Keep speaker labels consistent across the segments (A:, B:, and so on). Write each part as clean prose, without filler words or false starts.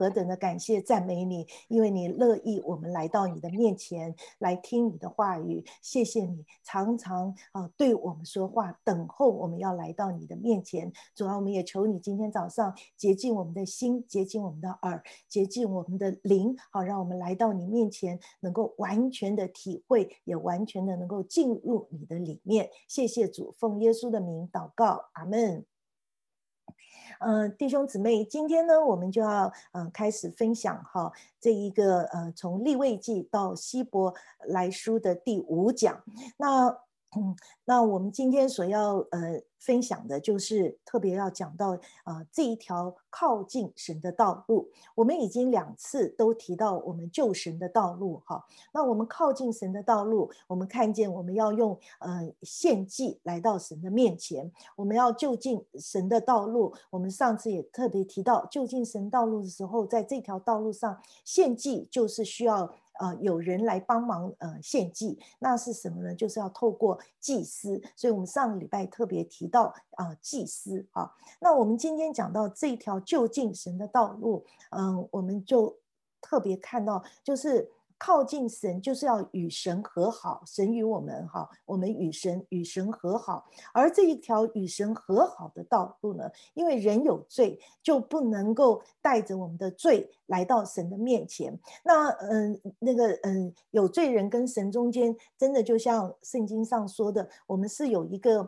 A: 何等的感谢赞美你，因为你乐意我们来到你的面前来听你的话语。谢谢你常常对我们说话，等候我们要来到你的面前。主啊，我们也求你今天早上洁净我们的心，洁净我们的耳，洁净我们的灵，好让我们来到你面前能够完全的体会，也完全的能够进入你的里面。谢谢主，奉耶稣的名祷告，阿们。弟兄姊妹，今天呢，我们就要开始分享这一个从利未记到希伯来书的第5讲。那我们今天所要分享的就是特别要讲到这一条靠近神的道路。我们已经2次都提到我们救神的道路哈。那我们靠近神的道路，我们看见我们要用献祭来到神的面前，我们要就近神的道路。我们上次也特别提到，就近神道路的时候，在这条道路上献祭就是需要有人来帮忙献祭。那是什么呢？就是要透过祭司。所以我们上个礼拜特别提到祭司啊。那我们今天讲到这条就近神的道路，我们就特别看到，就是靠近神就是要与神和好，神与我们我们与神和好。而这一条与神和好的道路呢，因为人有罪，就不能够带着我们的罪来到神的面前。那有罪人跟神中间，真的就像圣经上说的，我们是有一个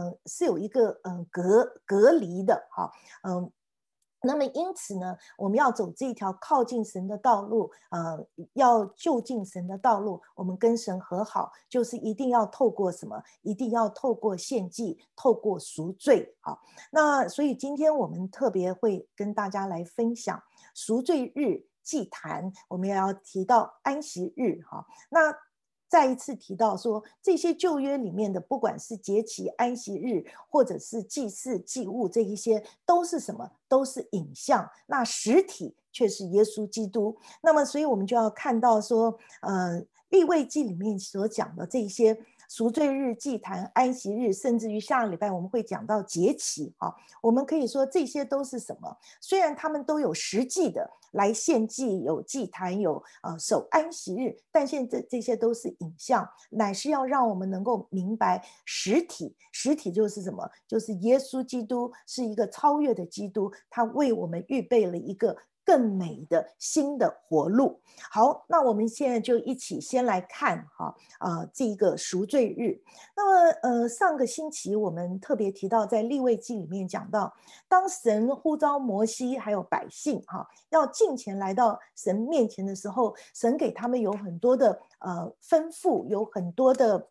A: 隔离的那么因此呢，我们要走这条靠近神的道路，要就近神的道路，我们跟神和好，就是一定要透过什么？一定要透过献祭，透过赎罪。那所以今天我们特别会跟大家来分享赎罪日祭坛，我们也要提到安息日那再一次提到说，这些旧约里面的，不管是节期、安息日，或者是祭祀、祭物，这一些都是什么？都是影像。那实体却是耶稣基督。那么，所以我们就要看到说，利未记里面所讲的这些赎罪日、祭坛、安息日，甚至于下个礼拜我们会讲到节期我们可以说这些都是什么？虽然他们都有实际的来献祭，有祭坛，有守安息日，但现在这些都是影像，乃是要让我们能够明白实体。实体就是什么？就是耶稣基督是一个超越的基督，他为我们预备了一个更美的新的活路。好，那我们现在就一起先来看这个赎罪日。那么上个星期我们特别提到，在利未记里面讲到，当神呼召摩西还有百姓要进前来到神面前的时候，神给他们有很多的吩咐，有很多的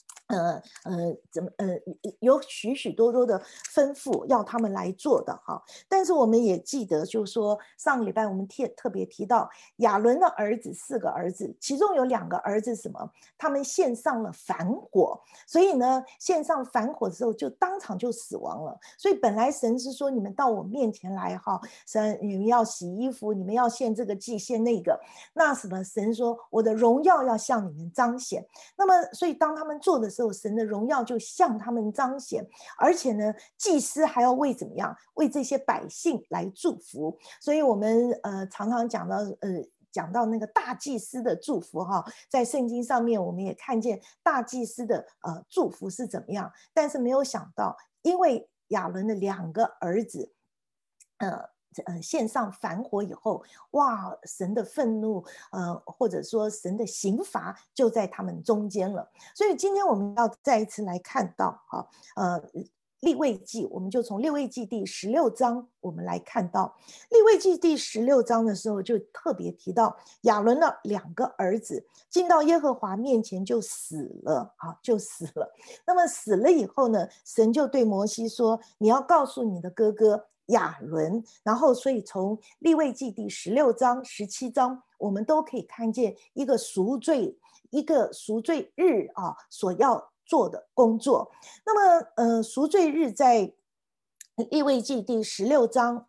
A: 有许许多多的吩咐要他们来做的但是我们也记得，就是说上个礼拜我们特别提到亚伦的儿子4个儿子，其中有2个儿子什么？他们献上了反火，所以呢，献上反火之后就当场就死亡了。所以本来神是说，你们到我面前来神你们要洗衣服，你们要献这个祭献那个，那什么？神说我的荣耀要向你们彰显。那么所以当他们做的时候，神的荣耀就向他们彰显，而且呢，祭司还要为怎么样？为这些百姓来祝福。所以我们常常讲到那个大祭司的祝福在圣经上面我们也看见大祭司的祝福是怎么样，但是没有想到，因为亚伦的2个儿子献上反火以后，哇，神的愤怒或者说神的刑罚就在他们中间了。所以今天我们要再一次来看到利未记，我们就从利未记第16章我们来看到，利未记第16章的时候就特别提到亚伦的2个儿子进到耶和华面前就死了就死了。那么死了以后呢，神就对摩西说，你要告诉你的哥哥亚伦。然后所以从利未记第16章17章我们都可以看见一个赎罪日所要做的工作。那么赎罪日在利未记第16章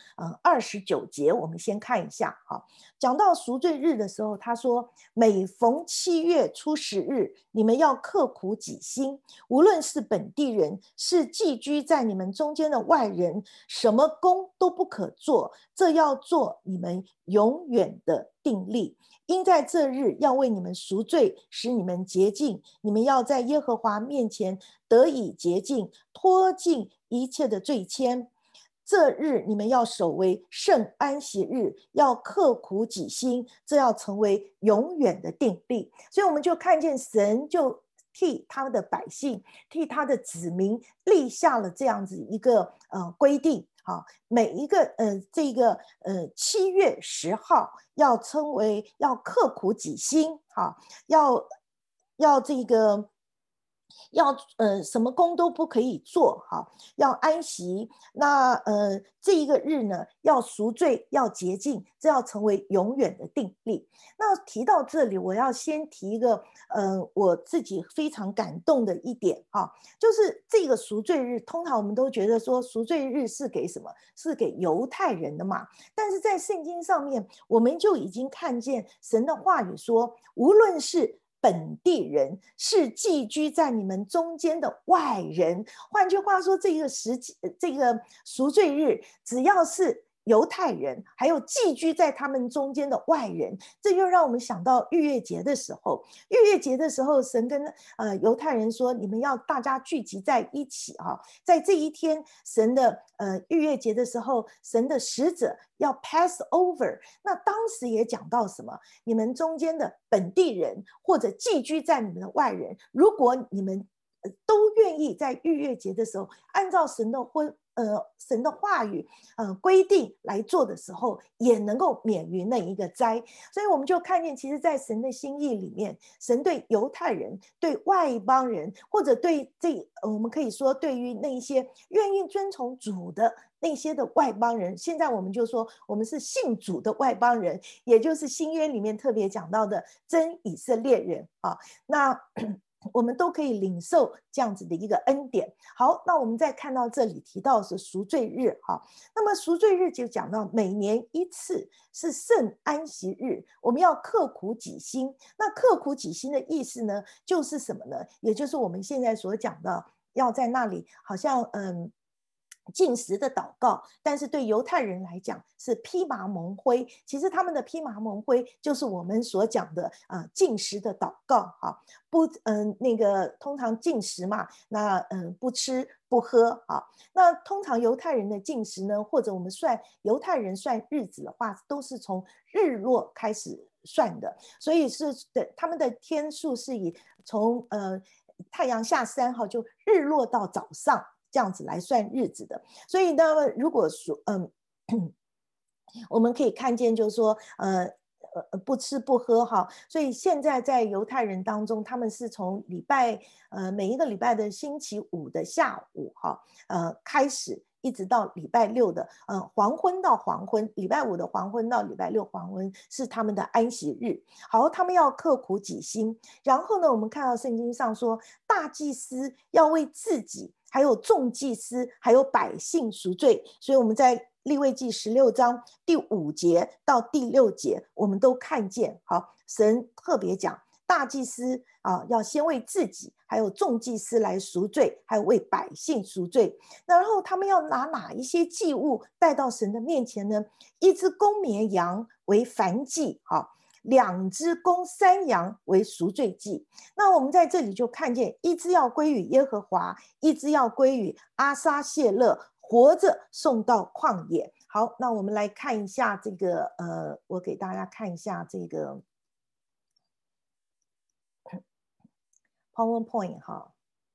A: 29节，我们先看一下哈。讲到赎罪日的时候，他说：每逢7月初10日，你们要刻苦己心，无论是本地人，是寄居在你们中间的外人，什么工都不可做，这要做你们永远的定例。因在这日要为你们赎罪，使你们洁净，你们要在耶和华面前得以洁净，脱尽一切的罪愆。这日你们要守为圣安息日，要刻苦己心，这要成为永远的定例。所以我们就看见神就替他的百姓，替他的子民立下了这样子一个规定。好，每一个这个7月10号要称为要刻苦己心，好，要这个要什么工都不可以做，好，要安息。那这一个日呢，要赎罪，要洁净，这要成为永远的定例。那提到这里，我要先提一个我自己非常感动的一点哈，就是这个赎罪日，通常我们都觉得说赎罪日是给什么？是给犹太人的嘛。但是在圣经上面，我们就已经看见神的话语说，无论是本地人，是寄居在你们中间的外人。换句话说，这个赎罪日，只要是犹太人，还有寄居在他们中间的外人，这就让我们想到逾越节的时候。逾越节的时候，神跟犹太人说：“你们要大家聚集在一起啊，在这一天，神的逾越节的时候，神的使者要 pass over。那当时也讲到什么？你们中间的本地人或者寄居在你们的外人，如果你们都愿意在逾越节的时候，按照神的话语规定来做的时候，也能够免于那一个灾。所以我们就看见，其实在神的心意里面，神对犹太人、对外邦人，或者对我们可以说对于那一些愿意遵从主的那些的外邦人，现在我们就说我们是信主的外邦人，也就是新约里面特别讲到的真以色列人啊。那我们都可以领受这样子的一个恩典。好，那我们再看到这里提到的是赎罪日哈，那么赎罪日就讲到每年一次是圣安息日，我们要刻苦己心。那刻苦己心的意思呢，就是什么呢？也就是我们现在所讲的，要在那里好像禁食的祷告，但是对犹太人来讲是披麻蒙灰。其实他们的披麻蒙灰就是我们所讲的禁食的祷告哈，那个通常禁食嘛，那不吃不喝啊。那通常犹太人的禁食呢，或者我们犹太人算日子的话，都是从日落开始算的，所以他们的天数是以从太阳下山哈，就日落到早上。这样子来算日子的。所以呢，如果说我们可以看见就是说不吃不喝哈，所以现在在犹太人当中，他们是从每一个礼拜的星期五的下午哈开始，一直到礼拜六的黄昏到黄昏，礼拜五的黄昏到礼拜六黄昏是他们的安息日。好，他们要刻苦己心。然后呢，我们看到圣经上说，大祭司要为自己还有众祭司还有百姓赎罪。所以我们在利未记16章第5节到第6节，我们都看见好，神特别讲大祭司要先为自己还有众祭司来赎罪，还有为百姓赎罪。然后他们要拿哪一些祭物带到神的面前呢？一只公绵羊为燔祭2只公山羊为赎罪祭。那我们在这里就看见，一只要归于耶和华，一只要归于阿撒谢勒，活着送到旷野。好，那我们来看一下这个我给大家看一下这个 PowerPoint 哈。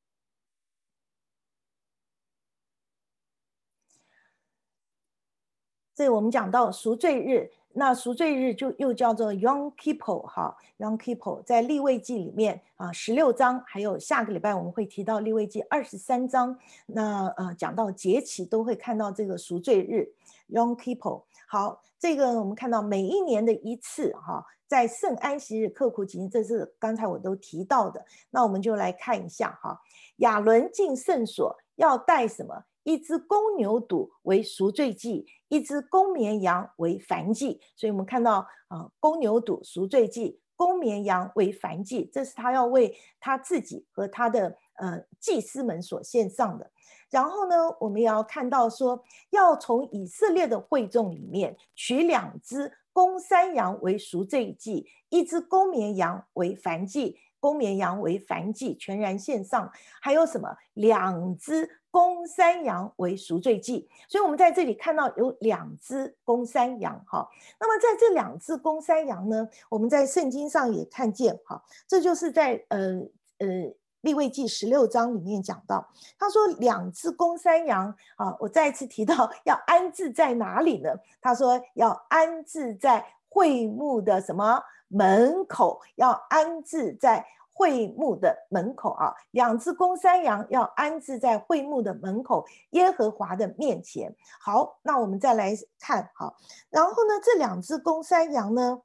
A: 这我们讲到赎罪日，那赎罪日就又叫做 Yom Kippur 哈 ，Yom Kippur 在利未记里面16章，还有下个礼拜我们会提到利未记23章，那讲到节期都会看到这个赎罪日 Yom Kippur。好，这个我们看到每一年的一次哈，在圣安息日刻苦己心，这是刚才我都提到的。那我们就来看一下哈，亚伦进圣所要带什么？ 一只公牛犊为赎罪祭，一只公绵羊为燔祭。所以我们看到公牛犊赎罪祭，公绵羊为燔祭，这是他要为他自己和他的祭司们所献上的。然后呢，我们也要看到说，要从以色列的会众里面取2只公山羊为赎罪祭，一只公绵羊为燔祭，公绵羊为燔祭，全然献上。还有什么？2只公山羊为赎罪祭。所以我们在这里看到有2只公山羊哈。那么在这2只公山羊呢，我们在圣经上也看见哈，这就是在利未记16章里面讲到，他说2只公山羊我再一次提到要安置在哪里呢？他说要安置在会幕的什么门口，要安置在会幕的门口2只公山羊要安置在会幕的门口，耶和华的面前。好，那我们再来看然后呢，这2只公山羊呢，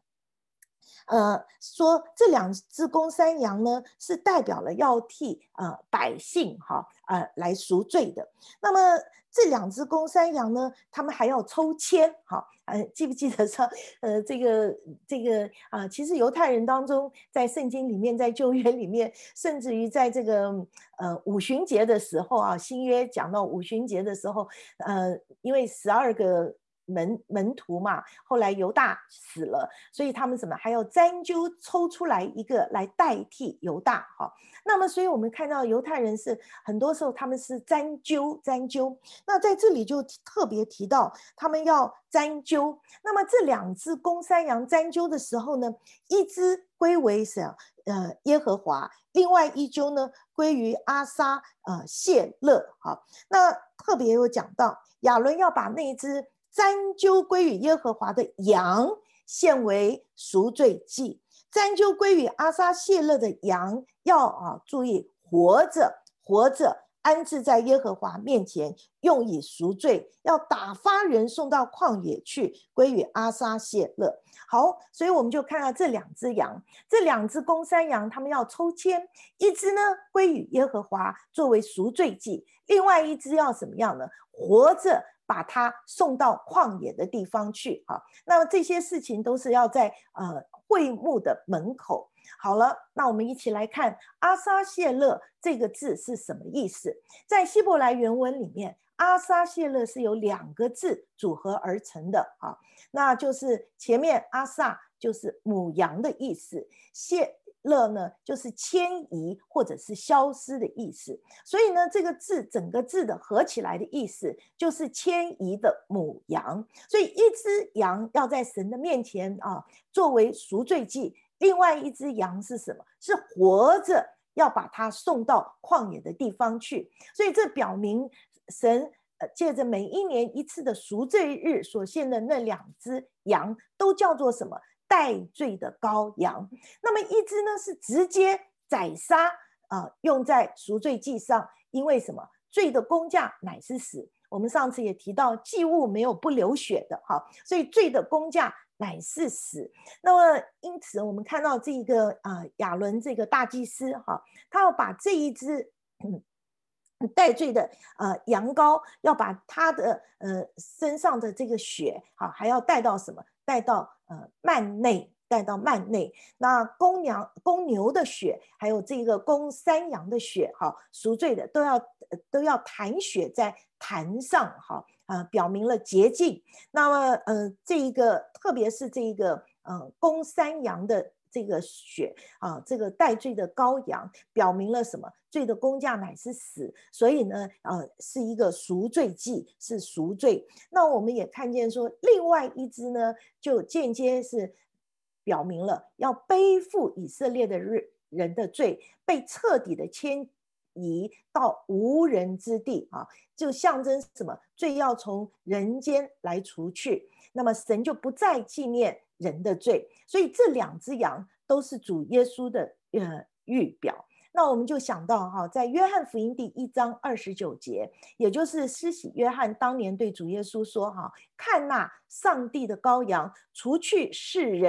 A: 说这2只公山羊呢是代表了要替百姓来赎罪的。那么这2只公山羊呢，他们还要抽签记不记得说这个其实犹太人当中，在圣经里面，在旧约里面，甚至于在这个五旬节的时候新约讲到五旬节的时候因为12个门徒嘛，后来犹大死了，所以他们什么还要拈阄抽出来一个来代替犹大那么所以我们看到犹太人是很多时候他们是拈阄，那在这里就特别提到他们要拈阄。那么这2只公山羊拈阄的时候呢，一只归为耶和华，另外一阄呢归于阿撒谢勒那特别有讲到亚伦要把那一只拈阄归于耶和华的羊献为赎罪祭，拈阄归于阿撒谢勒的羊要注意活着安置在耶和华面前，用以赎罪，要打发人送到旷野去，归于阿撒谢勒。好，所以我们就看到这2只羊，这2只公山羊，他们要抽签，一只呢归于耶和华作为赎罪祭，另外一只要怎么样呢？活着把它送到旷野的地方去那么这些事情都是要在会幕的门口。好了，那我们一起来看阿撒谢勒这个字是什么意思。在希伯来原文里面，阿撒谢勒是由2个字组合而成的那就是前面阿撒就是母羊的意思，谢勒呢就是迁移或者是消失的意思。所以呢，这个字整个字的合起来的意思就是迁移的母羊。所以一只羊要在神的面前作为赎罪祭，另外一只羊是什么？是活着要把它送到旷野的地方去。所以这表明神借着每1年1次的赎罪日所献的那2只羊都叫做什么？代罪的羔羊。那么一只呢是直接宰杀用在赎罪祭上，因为什么？罪的工价乃是死。我们上次也提到祭物没有不流血的所以罪的工价乃是死。那么因此我们看到这个亚伦这个大祭司他要把这一只代罪的羊羔，要把他的身上的这个血还要带到什么？带到幔内，那公牛的血，还有这个公山羊的血赎罪的都要弹血在坛上表明了洁净。那么这一个特别是这一个公山羊的这个血这个代罪的羔羊表明了什么？罪的工价乃是死，所以呢是一个赎罪祭，是赎罪。那我们也看见说另外一只呢就间接是表明了要背负以色列的人的罪，被彻底的迁移到无人之地就象征什么？罪要从人间来除去，那么神就不再纪念人的罪。所以这2只羊都是主耶稣的预表。那我们就想到在约翰福音第1章29节，也就是施洗约翰当年对主耶稣说看那上帝的羔羊，除去世人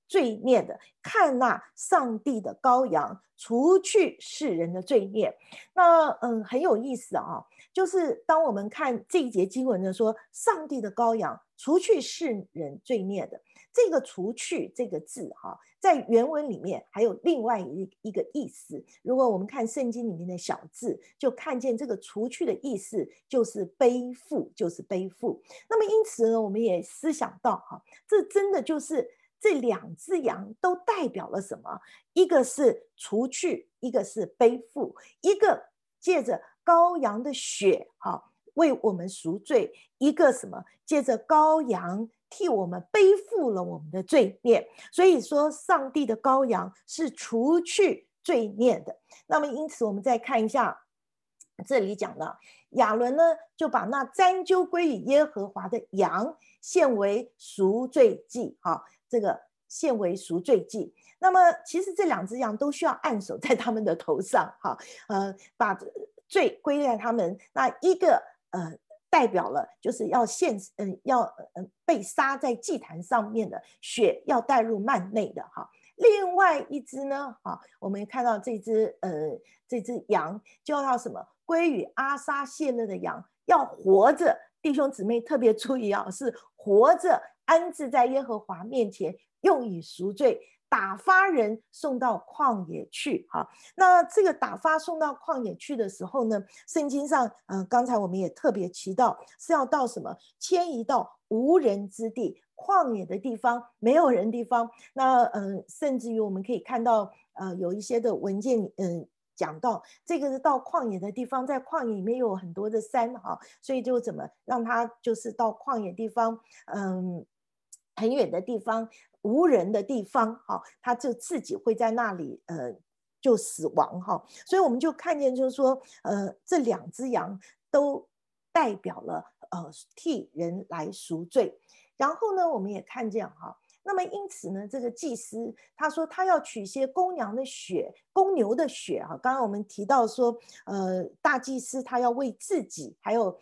A: 罪孽的，看那上帝的羔羊，除去世人的罪孽。那很有意思啊，就是当我们看这一节经文的说，上帝的羔羊除去世人罪孽的，这个除去这个字哈，在原文里面还有另外一个意思。如果我们看圣经里面的小字，就看见这个除去的意思就是背负，就是背负。那么因此呢，我们也思想到哈，这真的就是这两只羊都代表了什么？一个是除去，一个是背负，一个借着羔羊的血哈为我们赎罪，一个什么？借着羔羊替我们背负了我们的罪孽。所以说，上帝的羔羊是除去罪孽的。那么因此，我们再看一下这里讲的，亚伦呢就把那沾揪归于耶和华的羊献为赎罪祭，这个献为赎罪祭。那么其实这两只羊都需要按手在他们的头上，把罪归在他们。那一个代表了就是要被杀在祭坛上面的血要带入幔内的哈。另外一只呢，我们看到这只羊就要什么？归于阿撒谢勒的羊要活着，弟兄姊妹特别注意啊，是活着安置在耶和华面前，用以赎罪，打发人送到旷野去。那这个打发送到旷野去的时候呢，圣经上刚才我们也特别提到是要到什么？迁移到无人之地，旷野的地方，没有人地方。那甚至于我们可以看到有一些的文件讲到这个是到旷野的地方，在旷野里面有很多的山所以就怎么让他就是到旷野地方很远的地方，无人的地方他就自己会在那里就死亡所以我们就看见就是说这两只羊都代表了替人来赎罪。然后呢我们也看见那么因此呢，这个祭司他说他要取些公羊的血、公牛的血刚刚我们提到说大祭司他要为自己还有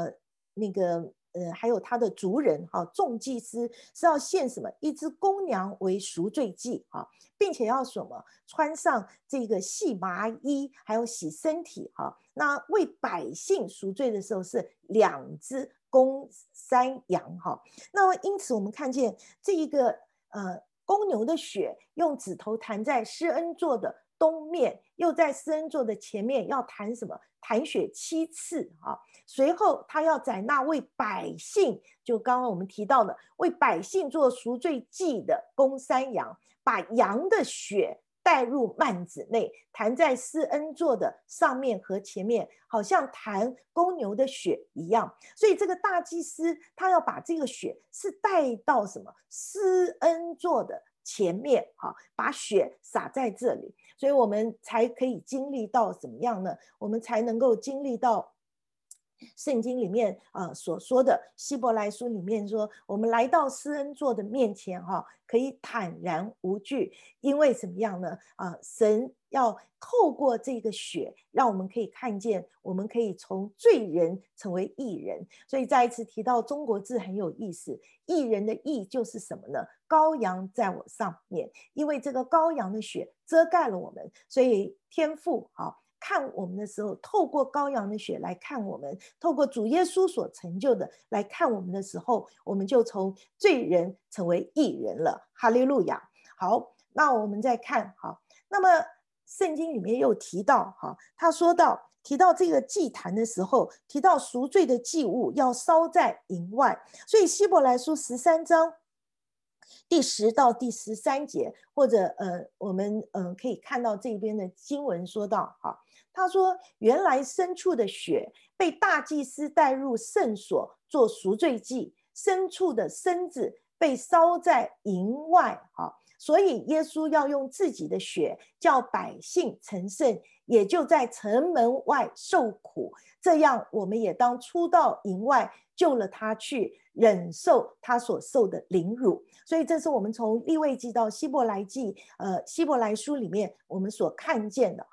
A: 还有他的族人众祭司是要献什么？一只公羊为赎罪祭并且要什么？穿上这个细麻衣，还有洗身体那为百姓赎罪的时候是2只公山羊那么因此我们看见这一个公牛的血用指头弹在施恩座的东面，又在施恩座的前面要弹什么？弹血7次随后他要在那为百姓，就刚刚我们提到的为百姓做赎罪祭的公山羊，把羊的血带入幔子内，弹在施恩座的上面和前面，好像弹公牛的血一样。所以这个大祭司他要把这个血是带到什么？施恩座的前面把血洒在这里，所以我们才可以经历到怎么样呢？我们才能够经历到圣经里面所说的希伯来书里面说，我们来到施恩座的面前可以坦然无惧，因为怎么样呢？神要透过这个血让我们可以看见，我们可以从罪人成为义人。所以再一次提到中国字很有意思，义人的义就是什么呢？羔羊在我上面，因为这个羔羊的血遮盖了我们，所以天父看我们的时候，透过羔羊的血来看我们，透过主耶稣所成就的来看我们的时候，我们就从罪人成为义人了。哈利路亚。好，那我们再看那么圣经里面又提到他提到这个祭坛的时候，提到赎罪的祭物要烧在营外，所以希伯来书13章第10到第13节，或者我们可以看到这边的经文说到他说原来牲畜的血被大祭司带入圣所做赎罪祭，牲畜的身子被烧在营外所以耶稣要用自己的血叫百姓成圣，也就在城门外受苦，这样我们也当出到营外，救了他去，忍受他所受的凌辱。所以这是我们从利未记到希伯来记希伯来书里面我们所看见的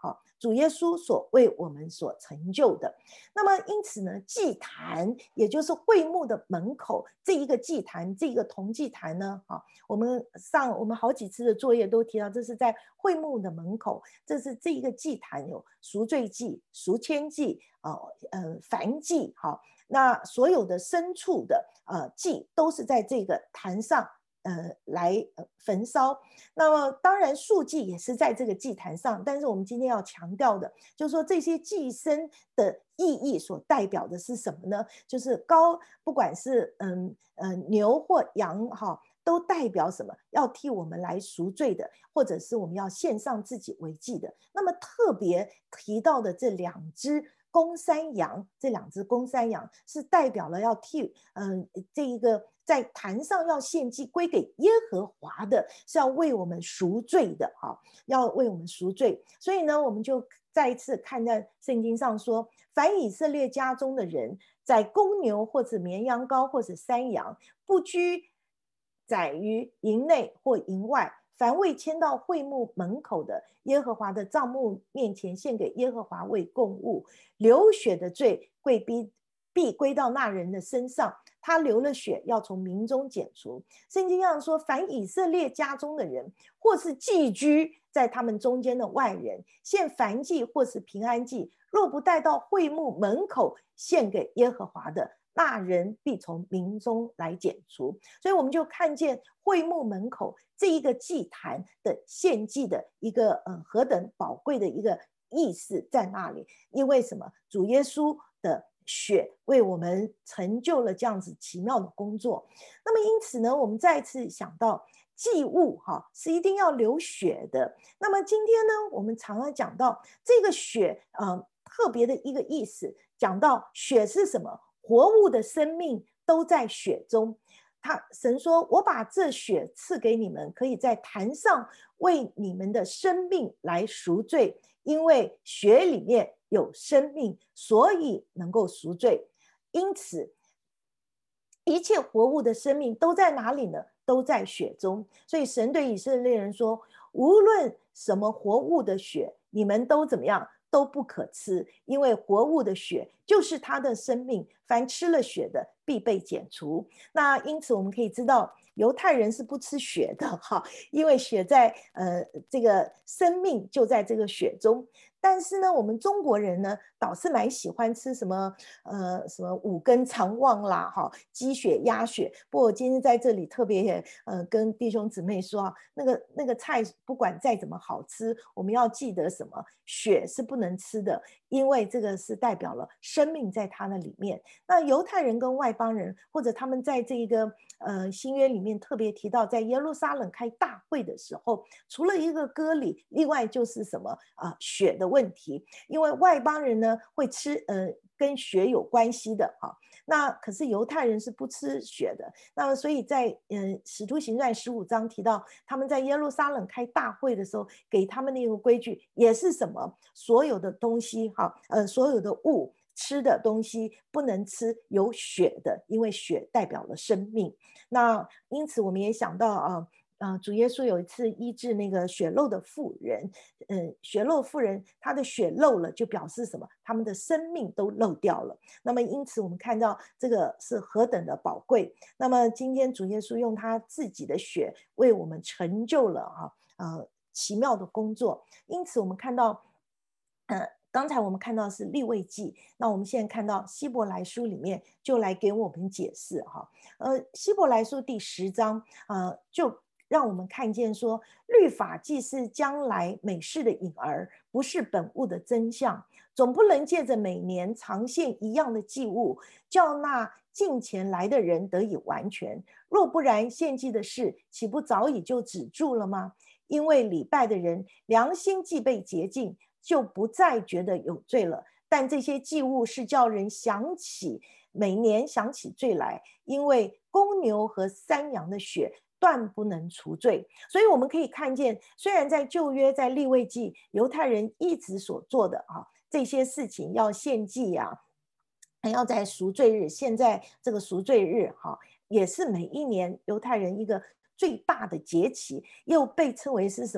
A: 主耶稣所为我们所成就的。那么因此呢，祭坛也就是会幕的门口，这一个祭坛，这个铜祭坛呢，我们好几次的作业都提到，这是在会幕的门口，这是这一个祭坛有赎罪祭、赎愆祭、燔祭，那所有的牲畜的祭都是在这个坛上来焚烧。那么当然素祭也是在这个祭坛上，但是我们今天要强调的就是说，这些祭牲的意义所代表的是什么呢？就是不管是牛或羊都代表什么？要替我们来赎罪的，或者是我们要献上自己为祭的。那么特别提到的这两只公山羊，这两只公山羊是代表了要替这一个在坛上要献祭归给耶和华的，是要为我们赎罪的，要为我们赎罪。所以呢，我们就再一次看在圣经上说，凡以色列家中的人，在公牛或者绵羊羔或者山羊，不拘宰于营内或营外，凡未迁到会幕门口的耶和华的帐幕面前献给耶和华为供物，流血的罪必归到那人的身上，他流了血要从民中剪除。圣经上说，凡以色列家中的人，或是寄居在他们中间的外人，献燔祭或是平安祭，若不带到会幕门口献给耶和华的，那人必从民中来剪除。所以我们就看见会幕门口这一个祭坛的献祭的一个何等宝贵的一个意思在那里。因为什么？主耶稣的血为我们成就了这样子奇妙的工作。那么因此呢，我们再一次想到祭物是一定要流血的。那么今天呢，我们常常讲到这个血特别的一个意思，讲到血是什么？活物的生命都在血中。神说，我把这血赐给你们，可以在坛上为你们的生命来赎罪，因为血里面有生命，所以能够赎罪。因此一切活物的生命都在哪里呢？都在血中。所以神对以色列人说，无论什么活物的血，你们都怎么样？都不可吃，因为活物的血就是他的生命，凡吃了血的必被剪除。那因此我们可以知道，犹太人是不吃血的因为血在这个生命就在这个血中。但是呢，我们中国人呢，倒是蛮喜欢吃什么五根肠旺啦，鸡血、鸭血。不过我今天在这里特别跟弟兄姊妹说那个菜不管再怎么好吃，我们要记得什么？血是不能吃的，因为这个是代表了生命在它的里面。那犹太人跟外邦人，或者他们在这个新约里面特别提到，在耶路撒冷开大会的时候，除了一个割礼，另外就是什么血的问题。因为外邦人呢会吃跟血有关系的那可是犹太人是不吃血的。那么所以在使徒行传15章提到，他们在耶路撒冷开大会的时候，给他们那个规矩也是什么？所有的东西所有的物吃的东西不能吃有血的，因为血代表了生命。那因此我们也想到主耶稣有一次医治那个血漏的妇人，血漏妇人她的血漏了，就表示什么？他们的生命都漏掉了。那么因此我们看到这个是何等的宝贵。那么今天主耶稣用他自己的血为我们成就了奇妙的工作。因此我们看到刚才我们看到是利未记，那我们现在看到希伯来书里面就来给我们解释希伯来书第10章就让我们看见说，律法既是将来美事的影儿，不是本物的真相，总不能借着每年常献一样的祭物，叫那近前来的人得以完全。若不然，献祭的事岂不早已就止住了吗？因为礼拜的人良心既被洁净，就不再觉得有罪了。但这些祭物是叫人每年想起罪来，因为公牛和山羊的血断不能除罪。所以我们可以看见，虽然在旧约在利未记犹太人一直所做的这些事情，要献祭还要在赎罪日，现在这个赎罪日也是每一年犹太人一个最大的节期，又被称为是什么？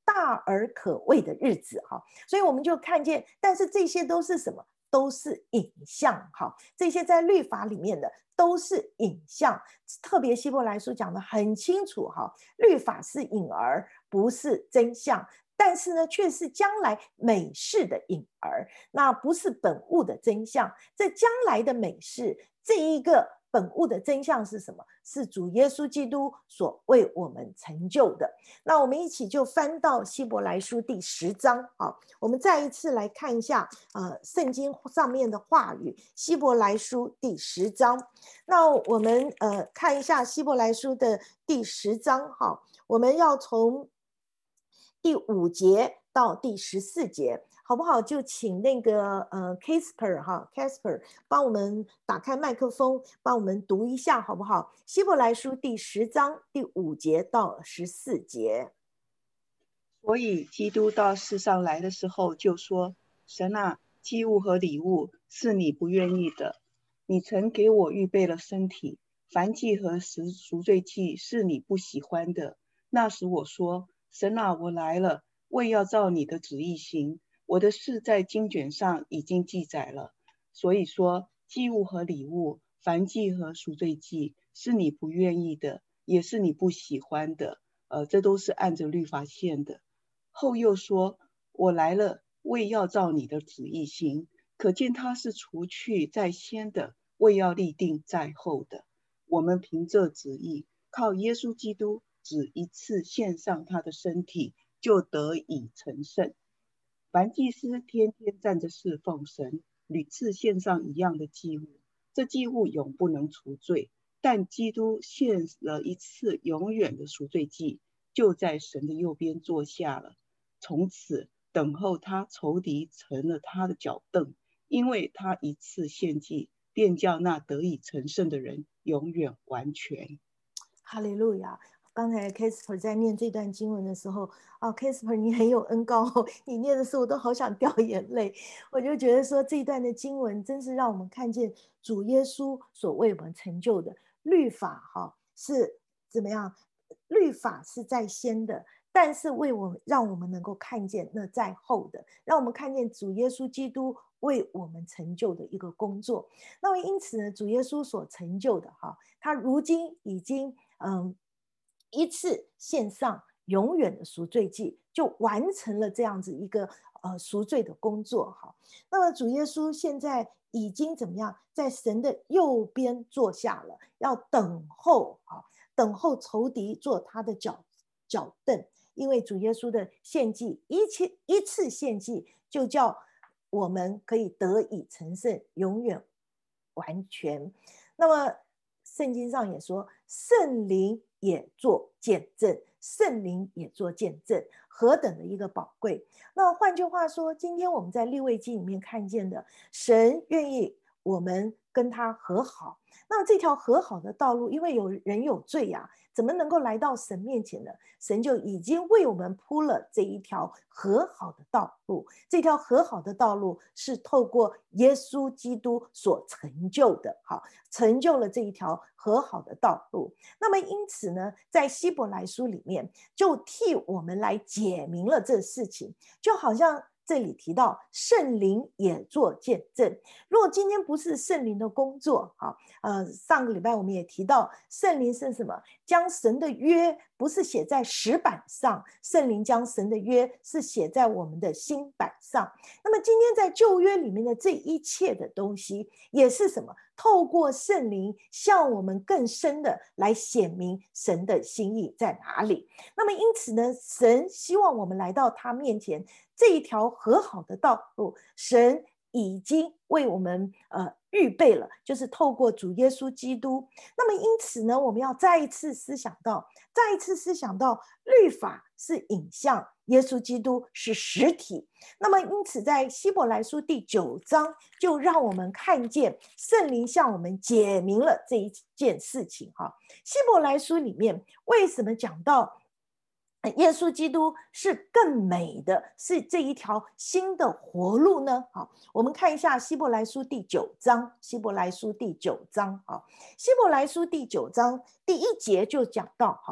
A: 大而可畏的日子哈。所以我们就看见，但是这些都是什么？都是影像哈，这些在律法里面的都是影像，特别希伯来书讲得很清楚哈，律法是影儿，不是真相。但是呢，却是将来美事的影儿，那不是本物的真相。这将来的美事，这一个本物的真相是什么？是主耶稣基督所为我们成就的。那我们一起就翻到希伯来书第10章啊，我们再一次来看一下圣经上面的话语，希伯来书第10章。那我们看一下希伯来书的第10章哈，我们要从第5节到第14节，好不好？就请那个Casper 哈 ，Casper 帮我们打开麦克风，帮我们读一下，好不好？希伯来书第10章第5节到14节。
B: 所以基督到世上来的时候就说：神啊，祭物和礼物是你不愿意的，你曾给我预备了身体，燔祭和赎罪祭是你不喜欢的。那时我说：神啊，我来了，为要照你的旨意行。我的事在经卷上已经记载了。所以说，祭物和礼物，燔祭和赎罪祭是你不愿意的，也是你不喜欢的。这都是按着律法献的。后又说：我来了，为要照你的旨意行。可见他是除去在先的，为要立定在后的。我们凭这旨意，靠耶稣基督只一次献上他的身体，就得以成圣。凡祭司天天站着侍奉神，屡次献上一样的祭物，这祭物永不能除罪。但基督献了一次永远的赎罪祭，就在神的右边坐下了。从此等候他仇敌成了他的脚凳，因为他一次献祭，便叫那得以成圣的人永远完全。
A: 哈利路亚！刚才 Casper 在念这段经文的时候，Casper 你很有恩膏哦，你念的时候我都好想掉眼泪。我就觉得说这一段的经文真是让我们看见主耶稣所为我们成就的律法是怎么样？律法是在先的，但是让我们能够看见那在后的，让我们看见主耶稣基督为我们成就的一个工作。那么因此呢，主耶稣所成就的他如今已经一次献上永远的赎罪祭，就完成了这样子一个赎罪的工作那么主耶稣现在已经怎么样，在神的右边坐下了，要等候等候仇敌做他的脚凳。因为主耶稣的献祭一次献祭，就叫我们可以得以成圣，永远完全。那么圣经上也说，圣灵也做见证，圣灵也做见证，何等的一个宝贵。那换句话说，今天我们在利未记里面看见的，神愿意我们跟他和好。那这条和好的道路，因为有人有罪怎么能够来到神面前呢？神就已经为我们铺了这一条和好的道路。这条和好的道路是透过耶稣基督所成就的，成就了这一条和好的道路。那么因此呢，在希伯来书里面就替我们来解明了这事情，就好像这里提到圣灵也做见证。如果今天不是圣灵的工作上个礼拜我们也提到圣灵是什么，将神的约不是写在石板上，圣灵将神的约是写在我们的心板上。那么今天在旧约里面的这一切的东西也是什么，透过圣灵向我们更深的来显明神的心意在哪里。那么因此呢，神希望我们来到他面前，这一条和好的道路，神已经为我们预备了，就是透过主耶稣基督。那么因此呢，我们要再一次思想到律法是影像，耶稣基督是实体。那么因此在希伯来书第9章就让我们看见圣灵向我们解明了这一件事情希伯来书里面为什么讲到耶稣基督是更美的，是这一条新的活路呢？我们看一下希伯来书第9章，希伯来书第9章第1节就讲到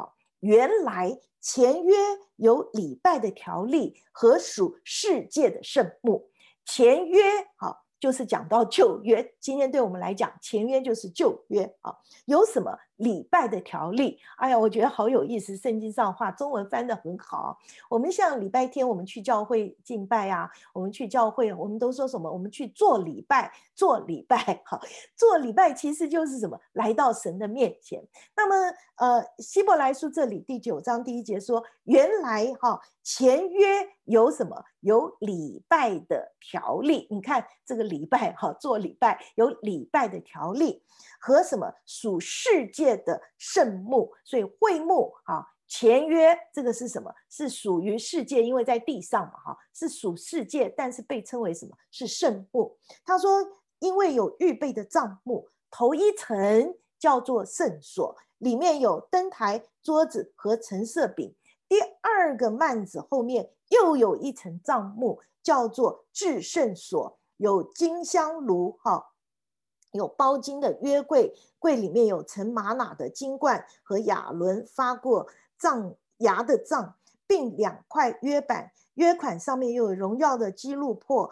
A: 原来前约有礼拜的条例和属世界的圣幕。前约好，就是讲到旧约，今天对我们来讲，前约就是旧约啊。有什么礼拜的条例？哎呀，我觉得好有意思，圣经上话中文翻得很好。我们像礼拜天，我们去教会敬拜啊，我们去教会，我们都说什么？我们去做礼拜，做礼拜，好，做礼拜其实就是什么？来到神的面前。那么，希伯来书这里第9章第1节说，原来前约有什么？有礼拜的条例。你看这个礼拜做礼拜有礼拜的条例和什么属世界的圣幕。所以会幕前约这个是什么？是属于世界，因为在地上嘛是属世界，但是被称为什么？是圣幕。他说因为有预备的帐幕，头一层叫做圣所，里面有灯台、桌子和陈设饼。第二个幔子后面又有一层帐幕，叫做至圣所，有金香炉有包金的约柜，柜里面有盛玛瑙的金罐和亚伦发过芽的杖，并2块约板，约款上面又有荣耀的基路伯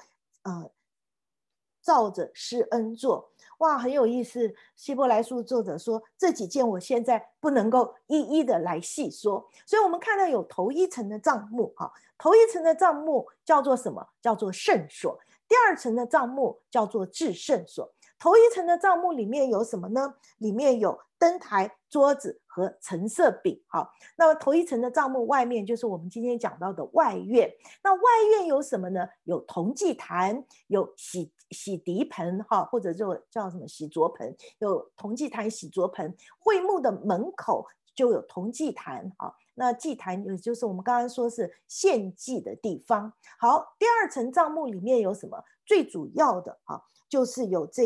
A: 照着施恩座。哇，很有意思。希伯来书作者说，这几件我现在不能够一一的来细说，所以我们看到有头一层的帐幕头一层的帐幕叫做什么？叫做圣所。第二层的帐幕叫做至圣所。头一层的帐幕里面有什么呢？里面有灯台、桌子和陈设饼那么头一层的帐幕外面就是我们今天讲到的外院。那外院有什么呢？有铜祭坛，有洗涤盆或者就叫什么洗濯盆，有铜祭坛、洗濯盆。会幕的门口就有铜祭坛那祭坛也就是我们刚刚说是献祭的地方。好，第二层帐幕里面有什么？最主要的就是有这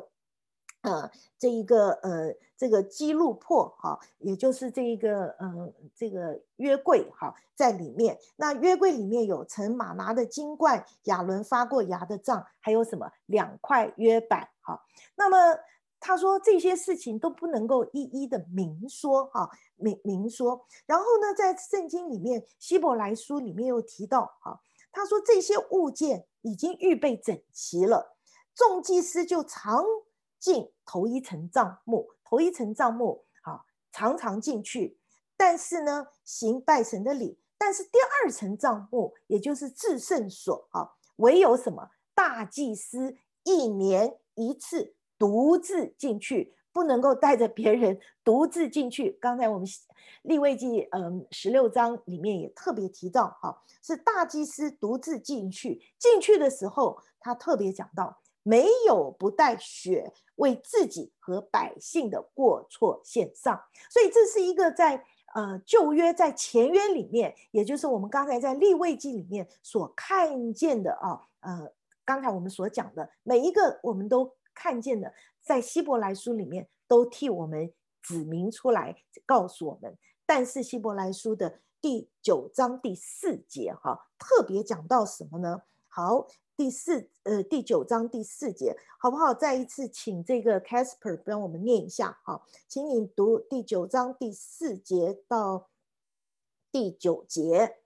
A: 个基路伯也就是这个约柜在里面。那约柜里面有盛玛拿的金罐，亚伦发过芽的杖，还有什么2块约板那么他说这些事情都不能够一一的明说明说。然后呢，在圣经里面希伯来书里面又提到他说这些物件已经预备整齐了，众祭司就常进头一层帐幕，头一层帐幕常常进去，但是呢行拜神的礼。但是第二层帐幕也就是至圣所唯有什么？大祭司1年1次独自进去，不能够带着别人独自进去。刚才我们利未记16章里面也特别提到是大祭司独自进去。进去的时候他特别讲到，没有不带血为自己和百姓的过错献上。所以这是一个在旧约在前约里面，也就是我们刚才在利未记里面所看见的刚才我们所讲的每一个我们都看见的，在希伯来书里面都替我们指明出来，告诉我们。但是希伯来书的第9章第4节特别讲到什么呢？好，第9章第4节，好不好？再一次请这个 Casper 帮我们念一下请你读第9章第4节到第9节。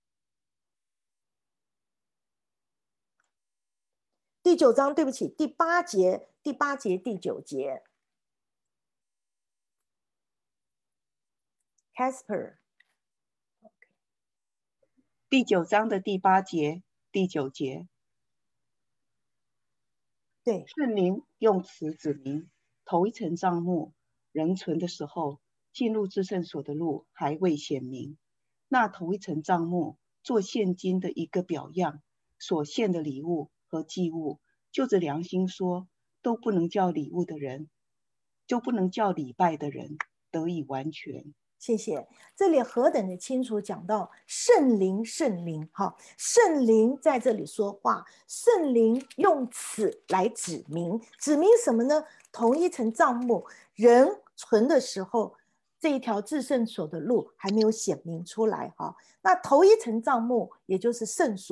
A: 第9章，对不起，第8节，第9节。Casper，
B: 第9章的第8节、第9节。
A: 对，
B: 圣灵用词指明，头一层帐幕仍存的时候，进入至圣所的路还未显明。那头一层帐幕做现今的一个表样，所献的礼物和祭物，就着良心说，都不能叫礼物的人，就不能叫礼拜的人得以完全。
A: 谢谢。这里何等的清楚讲到圣灵，圣灵圣灵在这里说话，圣灵用此来指明什么呢？同一层帐幕人存的时候，这一条至圣所的路还没有显明出来那头一层帐幕也就是圣所，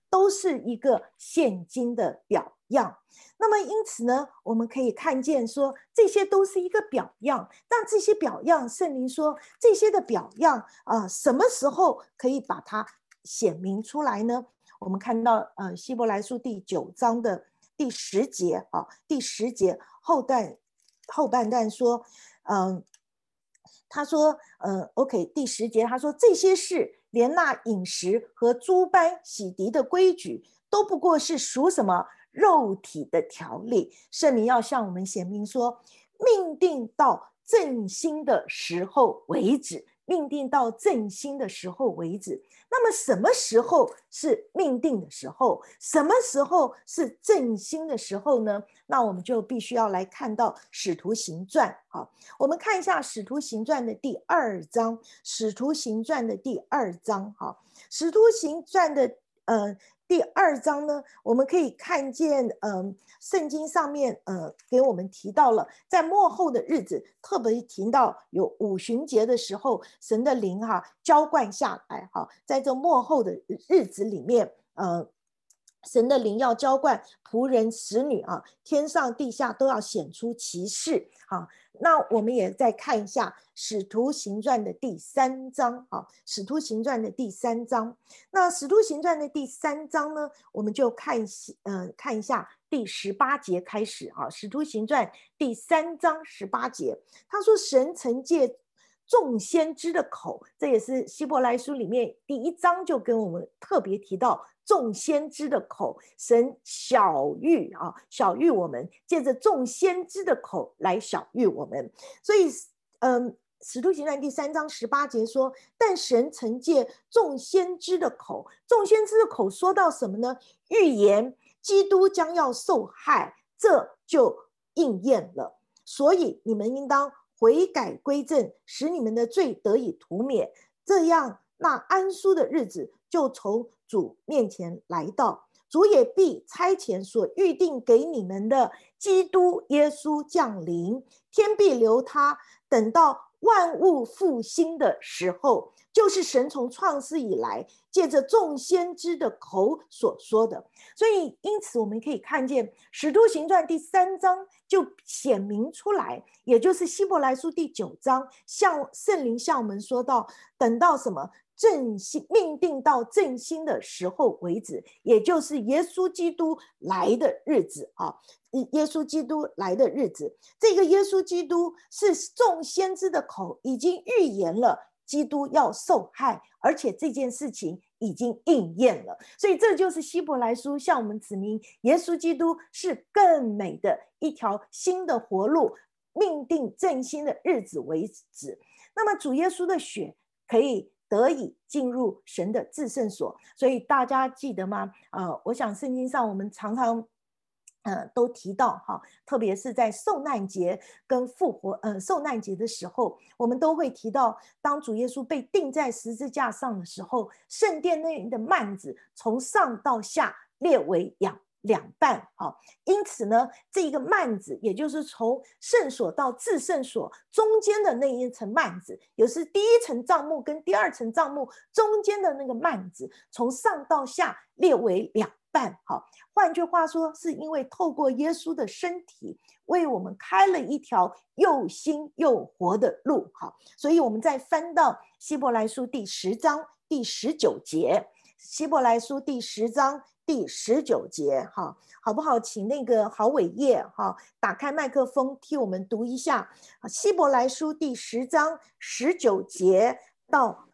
A: 都是一个现今的表样。那么因此呢，我们可以看见说，这些都是一个表样。但这些表样，圣灵说这些的表样什么时候可以把它显明出来呢？我们看到希伯来书第9章的第10节第10节后半段说，他说OK， 第10节他说，这些事连那饮食和诸般洗涤的规矩都不过是属什么肉体的条例。圣灵要向我们显明说，命定到振兴的时候为止，命定到振兴的时候为止。那么什么时候是命定的时候？什么时候是振兴的时候呢？那我们就必须要来看到使徒行传。我们看一下使徒行传的第2章，使徒行传的第2章。使徒行传的第2章呢，我们可以看见圣经上面给我们提到了，在末后的日子，特别提到有五旬节的时候，神的灵浇灌下来在这末后的日子里面神的灵要浇灌仆人使女天上地下都要显出奇事那我们也再看一下使徒行传的第3章使徒行传的第3章。那使徒行传的第3章呢，我们就看一下第18节开始使徒行传第3章18节，他说神曾借众先知的口，这也是希伯来书里面第1章就跟我们特别提到众先知的口，神晓谕我们，借着众先知的口来晓谕我们。所以使徒行传第3章18节说，但神曾借众先知的口，众先知的口说到什么呢？预言基督将要受害，这就应验了。所以你们应当悔改归正，使你们的罪得以涂灭，这样那安舒的日子就从主面前来到，主也必差遣所预定给你们的基督耶稣降临，天必留他，等到万物复兴的时候，就是神从创世以来借着众先知的口所说的。所以因此我们可以看见使徒行传第3章就显明出来，也就是希伯来书第9章圣灵向我们说到，等到什么振兴，命定到振兴的时候为止，也就是耶稣基督来的日子耶稣基督来的日子，这个耶稣基督是众先知的口已经预言了基督要受害，而且这件事情已经应验了。所以这就是希伯来书向我们指明，耶稣基督是更美的一条新的活路，命定振兴的日子为止。那么主耶稣的血可以得以进入神的至圣所。所以大家记得吗？我想圣经上我们常常都提到特别是在受难节跟复活受难节的时候，我们都会提到，当主耶稣被钉在十字架上的时候，圣殿内的幔子从上到下裂为两半因此呢，这个幔子也就是从圣所到至圣所中间的那一层幔子，也是第一层帐幕跟第二层帐幕中间的那个幔子，从上到下裂为两半换句话说，是因为透过耶稣的身体为我们开了一条又新又活的路所以我们再翻到希伯来书第10章第19节，希伯来书第10章第19节好不好？请那个郝伟业打开麦克风替我们读一下希伯来书第10章19节到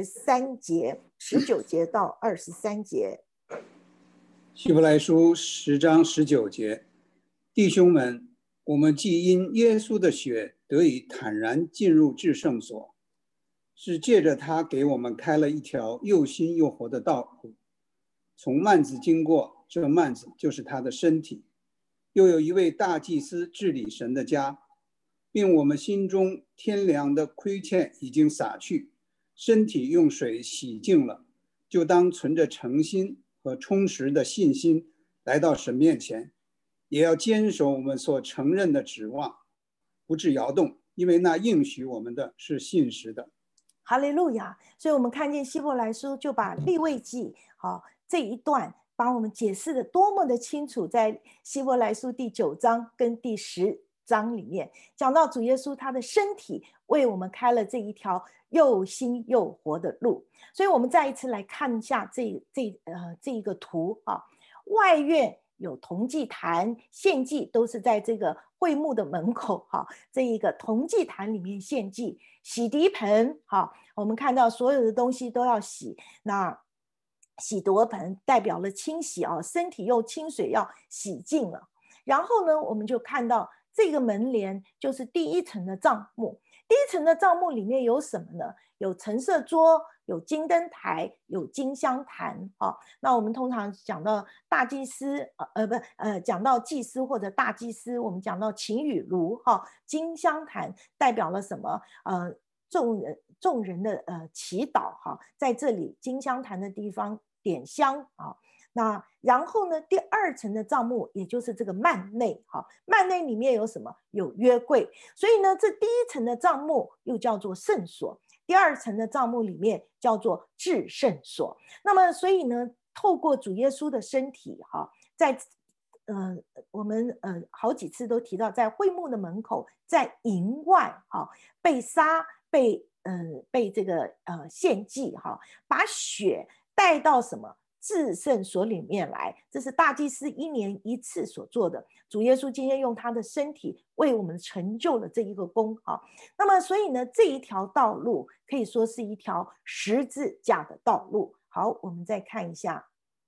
A: 23节，19节到23节。
C: 希伯来书10章19节，弟兄们，我们既因耶稣的血得以坦然进入至圣所，是借着他给我们开了一条又新又活的道路，从幔子经过，这幔子就是他的身体。又有一位大祭司治理神的家，并我们心中天良的亏欠已经洒去，身体用水洗净了，就当存着诚心和充实的信心来到神面前，也要坚守我们所承认的指望，不致摇动，因为那应许我们的是信实的。
A: 哈利路亚！所以我们看见希伯来书就把利未记这一段把我们解释的多么的清楚，在希伯来书第9章跟第10章里面讲到主耶稣他的身体为我们开了这一条又新又活的路。所以我们再一次来看一下这一个图啊，外院有铜祭坛，献祭都是在这个会幕的门口哈，这一个铜祭坛里面献祭，洗涤盆哈，我们看到所有的东西都要洗，那洗濯盆代表了清洗啊，身体用清水要洗净了。然后呢，我们就看到这个门帘就是第一层的帐幕，第一层的帐幕里面有什么呢？有陈设桌，有金灯台，有金香坛啊。那我们通常讲到大祭司，讲到祭司或者大祭司，我们讲到擎雨炉哈，金香坛代表了什么？众人的祈祷哈，在这里金香坛的地方点香啊。那然后呢，第2层的帐幕，也就是这个幔内哈，幔内里面有什么？有约柜。所以呢，这第1层的帐幕又叫做圣所，第2层的帐幕里面叫做至圣所。那么所以呢，透过主耶稣的身体哈，在我们好几次都提到，在会幕的门口，在营外哈，被杀，被这个献祭哈，把血带到什么至圣所里面来，这是大祭司1年1次所做的。主耶稣今天用他的身体为我们成就了这一个功啊。那么所以呢，这一条道路可以说是一条十字架的道路。好，我们再看一下。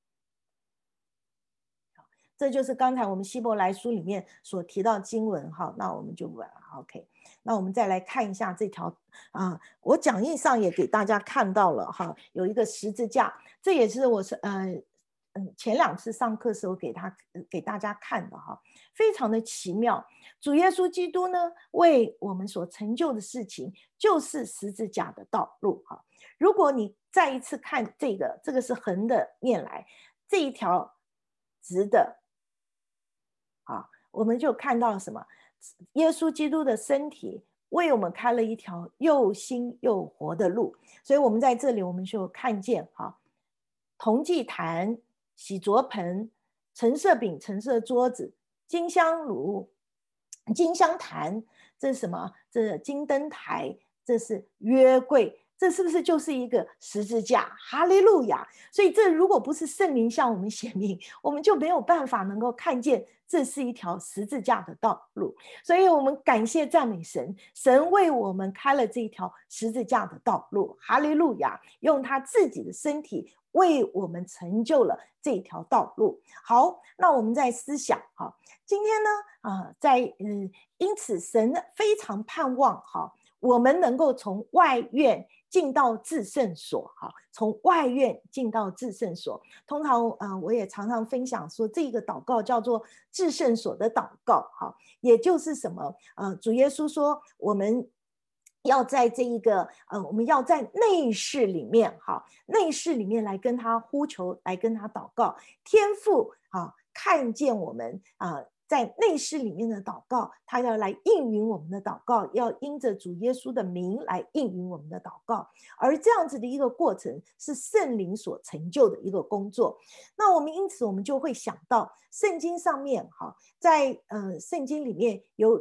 A: 这就是刚才我们希伯来书里面所提到经文哈，那我们就OK， 那我们再来看一下这条我讲义上也给大家看到了哈，有一个十字架，这也是我前2次上课时候给大家看的哈，非常的奇妙。主耶稣基督呢，为我们所成就的事情，就是十字架的道路哈。如果你再一次看这个是横的面来，这一条直的。我们就看到什么？耶稣基督的身体为我们开了一条又新又活的路。所以我们在这里我们就看见铜祭坛、洗濯盆、陈设饼、陈设桌子、金香炉、金香坛，这是什么？这是金灯台，这是约柜，这是不是就是一个十字架？哈利路亚！所以这如果不是圣灵向我们显明，我们就没有办法能够看见这是一条十字架的道路。所以我们感谢赞美神，神为我们开了这一条十字架的道路，哈利路亚！用他自己的身体为我们成就了这一条道路。好，那我们在思想今天呢因此神非常盼望我们能够从外院进到至圣所从外院进到至圣所。通常我也常常分享说，这个祷告叫做至圣所的祷告也就是什么主耶稣说我们要在这一个我们要在内室里面内室里面来跟他呼求，来跟他祷告。天父看见我们在内室里面的祷告，他要来应允我们的祷告，要因着主耶稣的名来应允我们的祷告。而这样子的一个过程是圣灵所成就的一个工作。那我们因此我们就会想到圣经上面在圣经里面有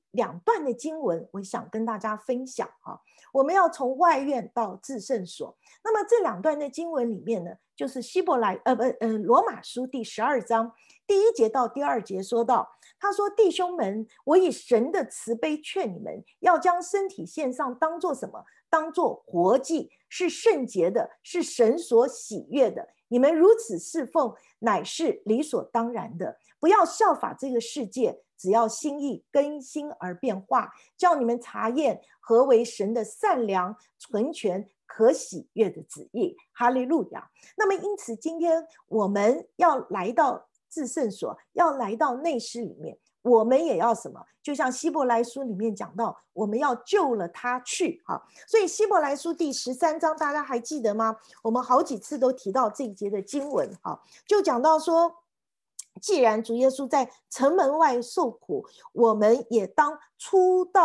A: 2段的经文，我想跟大家分享我们要从外院到至圣所。那么这2段的经文里面呢，就是罗马书第12章第1节到第2节说到，他说：弟兄们，我以神的慈悲劝你们，要将身体献上，当作什么？当作活祭，是圣洁的，是神所喜悦的。你们如此侍奉，乃是理所当然的。不要效法这个世界，只要心意更新而变化，叫你们查验何为神的善良、纯全、可喜悦的旨意。哈利路亚。那么因此今天我们要来到至圣所，要来到内室里面，我们也要什么？就像希伯来书里面讲到，我们要救了他去所以希伯来书第13章大家还记得吗？我们好几次都提到这一节的经文就讲到说，既然主耶稣在城门外受苦，我们也当出到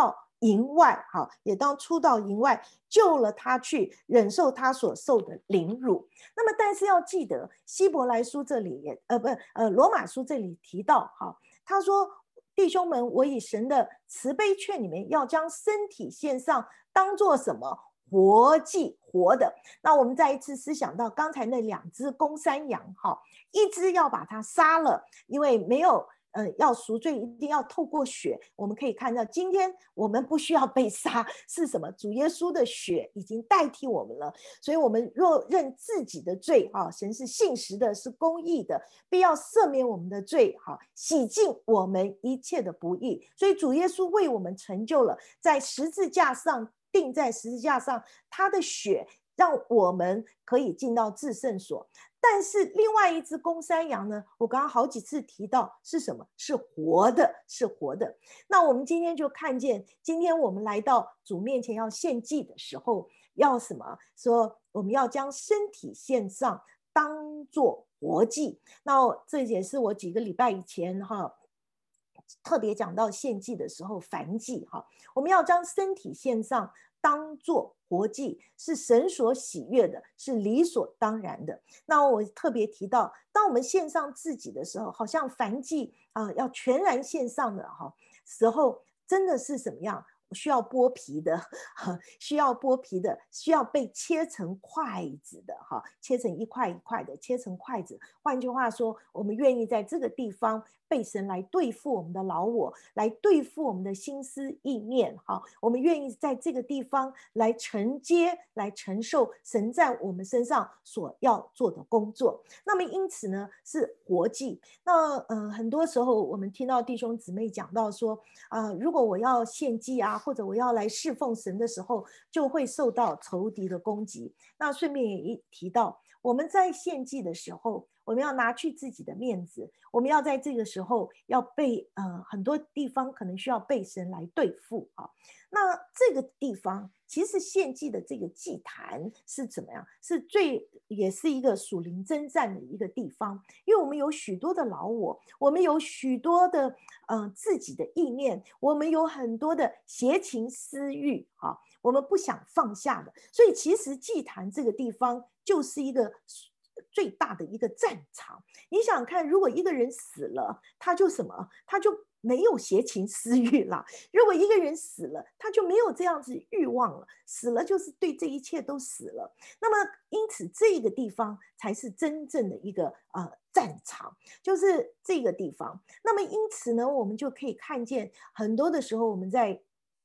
A: 营外，好，也当出到营外，救了他去忍受他所受的凌辱。那么，但是要记得，希伯来书这里也罗马书这里提到，好，他说弟兄们，我以神的慈悲劝你们，要将身体献上，当作什么？活祭，活的。那我们再一次思想到刚才那2只公山羊，哈，一只要把它杀了，因为没有要赎罪一定要透过血。我们可以看到，今天我们不需要被杀，是什么？主耶稣的血已经代替我们了。所以我们若认自己的罪，神是信实的，是公义的，必要赦免我们的罪，洗净我们一切的不义。所以主耶稣为我们成就了，在十字架上，钉在十字架上，他的血让我们可以进到至圣所。但是另外一只公山羊呢，我刚刚好几次提到是什么？是活的，是活的。那我们今天就看见，今天我们来到主面前要献祭的时候，要什么？说我们要将身体献上，当作活祭。那这也是我几个礼拜以前特别讲到献祭的时候，燔祭我们要将身体献上，当作活祭，是神所喜悦的，是理所当然的。那我特别提到，当我们献上自己的时候，好像燔祭要全然献上的时候，真的是什么样？需要剥皮的，需要剥皮的，需要被切成筷子的，切成一块一块的，切成筷子。换句话说，我们愿意在这个地方被神来对付我们的老我，来对付我们的心思意念，我们愿意在这个地方来承接，来承受神在我们身上所要做的工作。那么因此呢，是活祭。那很多时候我们听到弟兄姊妹讲到说，如果我要献祭或者我要来侍奉神的时候，就会受到仇敌的攻击。那顺便也提到，我们在献祭的时候，我们要拿去自己的面子，我们要在这个时候要被很多地方可能需要被神来对付那这个地方其实献祭的这个祭坛是怎么样？也是一个属灵征战的一个地方，因为我们有许多的老我，我们有许多的自己的意念，我们有很多的邪情私欲我们不想放下的。所以其实祭坛这个地方就是一个最大的一个战场。你想看，如果一个人死了，他就什么？他就没有邪情私欲了。如果一个人死了，他就没有这样子欲望了。死了就是对这一切都死了。那么因此这个地方才是真正的一个战场，就是这个地方。那么因此呢，我们就可以看见很多的时候，我们在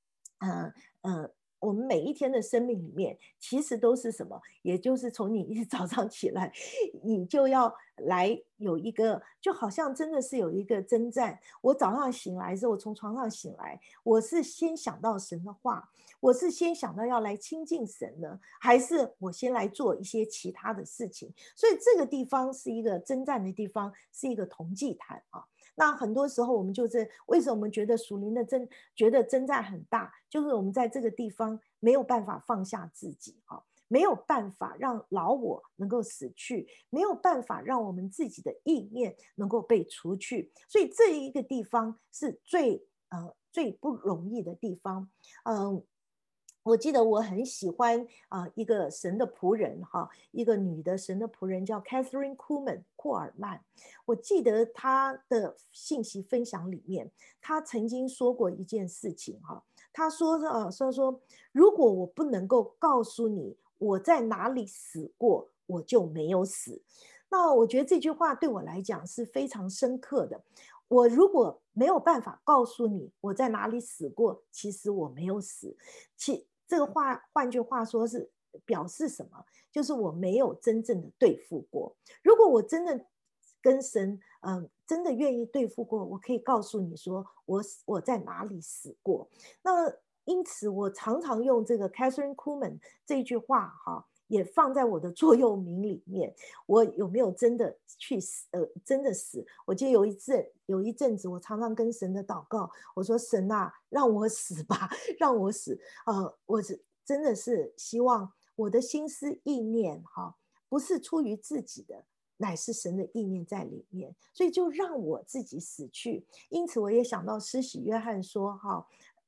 A: 我们每一天的生命里面，其实都是什么？也就是从你一早上起来，你就要来有一个，就好像真的是有一个征战。我早上醒来之后，我从床上醒来，我是先想到神的话，我是先想到要来亲近神呢，还是我先来做一些其他的事情？所以这个地方是一个征战的地方，是一个同祭坛那很多时候我们就是为什么我们觉得属灵的觉得征战很大，就是我们在这个地方没有办法放下自己没有办法让老我能够死去，没有办法让我们自己的意念能够被除去。所以这一个地方是最不容易的地方。我记得我很喜欢一个神的仆人一个女的神的仆人叫 Catherine Kuhlman 库尔曼。我记得她的信息分享里面，她曾经说过一件事情她说如果我不能够告诉你我在哪里死过，我就没有死。那我觉得这句话对我来讲是非常深刻的。我如果没有办法告诉你我在哪里死过，其实我没有死。这个话换句话说是表示什么？就是我没有真正的对付过。如果我真的跟神真的愿意对付过，我可以告诉你说我在哪里死过。那因此我常常用这个 Catherine Kuhlman 这句话也放在我的座右铭里面。我有没有真的去死真的死？我记得有一阵子我常常跟神的祷告，我说神啊，让我死吧，让我死我真的是希望我的心思意念不是出于自己的，乃是神的意念在里面，所以就让我自己死去。因此我也想到施洗约翰说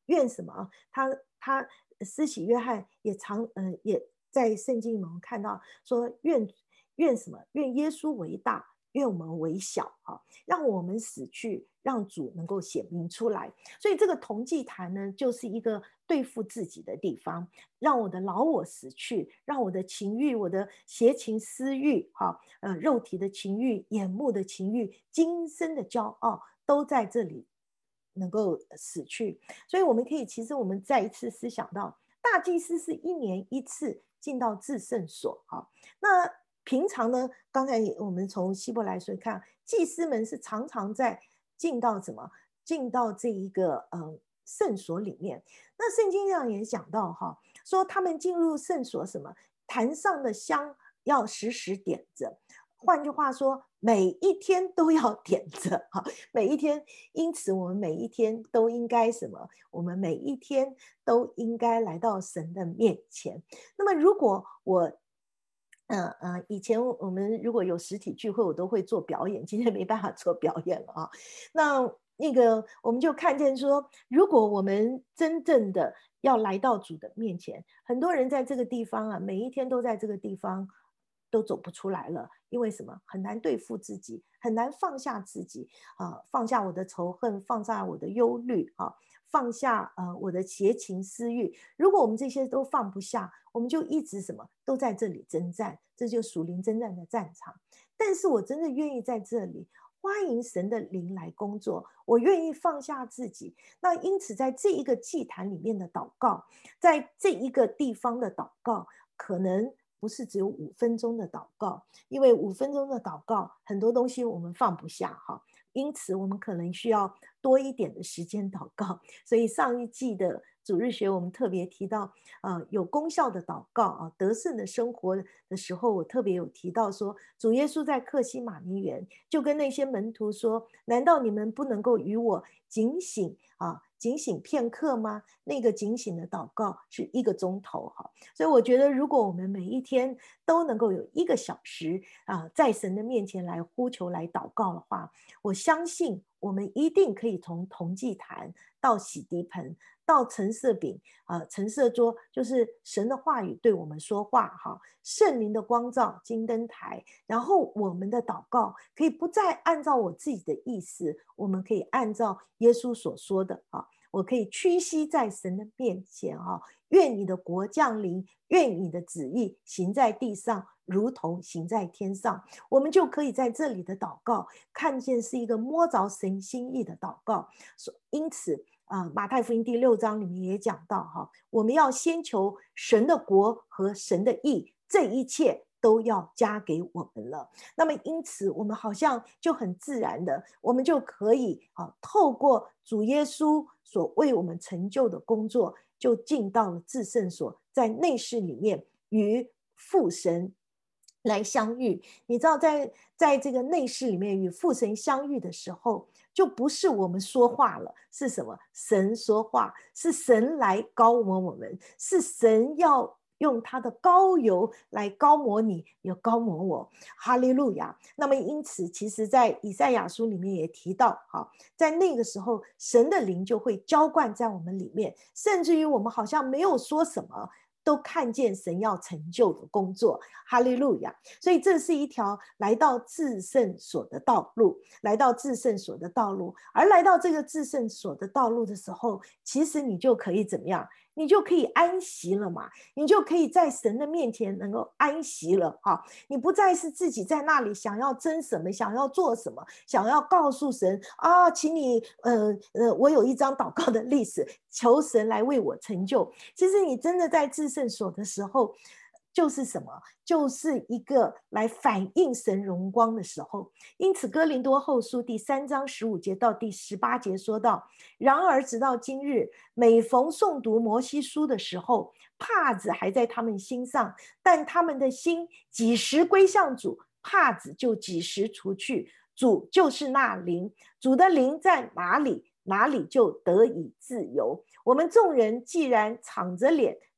A: 愿什么？他施洗约翰也也在圣经里面我们看到说愿什么？愿耶稣为大，愿我们为小啊，让我们死去，让主能够显明出来。所以这个同祭坛呢，就是一个对付自己的地方，让我的老我死去，让我的情欲、我的邪情私欲肉体的情欲、眼目的情欲、今生的骄傲，都在这里能够死去。所以我们可以，其实我们再一次思想到，大祭司是1年1次进到至圣所。那平常呢，刚才我们从希伯来书看，祭司们是常常在进到什么？进到这一个圣所里面。那圣经上也讲到说他们进入圣所什么？坛上的香要时时点着。换句话说，每一天都要点着每一天。因此我们每一天都应该什么？我们每一天都应该来到神的面前。那么如果我以前我们如果有实体聚会，我都会做表演，今天没办法做表演了那个我们就看见说，如果我们真正的要来到主的面前，很多人在这个地方每一天都在这个地方都走不出来了。因为什么？很难对付自己，很难放下自己放下我的仇恨，放下我的忧虑放下我的邪情私欲。如果我们这些都放不下，我们就一直什么都在这里征战，这就属灵征战的战场。但是我真的愿意在这里欢迎神的灵来工作，我愿意放下自己。那因此在这一个祭坛里面的祷告，在这一个地方的祷告，可能不是只有5分钟的祷告，因为5分钟的祷告很多东西我们放不下因此我们可能需要多一点的时间祷告。所以上一季的主日学我们特别提到有功效的祷告得胜的生活的时候，我特别有提到说，主耶稣在客西马尼园就跟那些门徒说，难道你们不能够与我警醒警醒片刻吗？那个警醒的祷告是1个钟头所以我觉得如果我们每一天都能够有1个小时在神的面前来呼求来祷告的话，我相信我们一定可以从同祭坛到洗涤盆到陈设饼陈设桌，就是神的话语对我们说话圣灵的光照金灯台，然后我们的祷告可以不再按照我自己的意思，我们可以按照耶稣所说的我可以屈膝在神的面前愿你的国降临，愿你的旨意行在地上如同行在天上。我们就可以在这里的祷告看见是一个摸着神心意的祷告。因此马太福音第6章里面也讲到我们要先求神的国和神的义，这一切都要加给我们了。那么因此我们好像就很自然的，我们就可以透过主耶稣所为我们成就的工作，就进到了至圣所，在内室里面与父神来相遇。你知道在这个内室里面与父神相遇的时候，就不是我们说话了，是什么？神说话，是神来膏抹我们，是神要用他的膏油来膏抹你，也膏抹我。哈利路亚。那么因此其实在以赛亚书里面也提到在那个时候神的灵就会浇灌在我们里面，甚至于我们好像没有说什么，都看见神要成就的工作。哈利路亚。所以这是一条来到至圣所的道路，来到至圣所的道路。而来到这个至圣所的道路的时候，其实你就可以怎么样？你就可以安息了嘛，你就可以在神的面前能够安息了你不再是自己在那里想要争什么，想要做什么，想要告诉神请你我有一张祷告的历史，求神来为我成就。其实你真的在至圣所的时候，就是什么？就是一个来反映神荣光的时候。因此哥林多后书第3章15节到第18节说到，然而直到今日，每逢诵读摩西书的时候，帕子还在他们心上，但他们的心几时归向主，帕子就几时除去。主就是那灵，主的灵在哪里，哪里就得以自由。我们众人既然敞着脸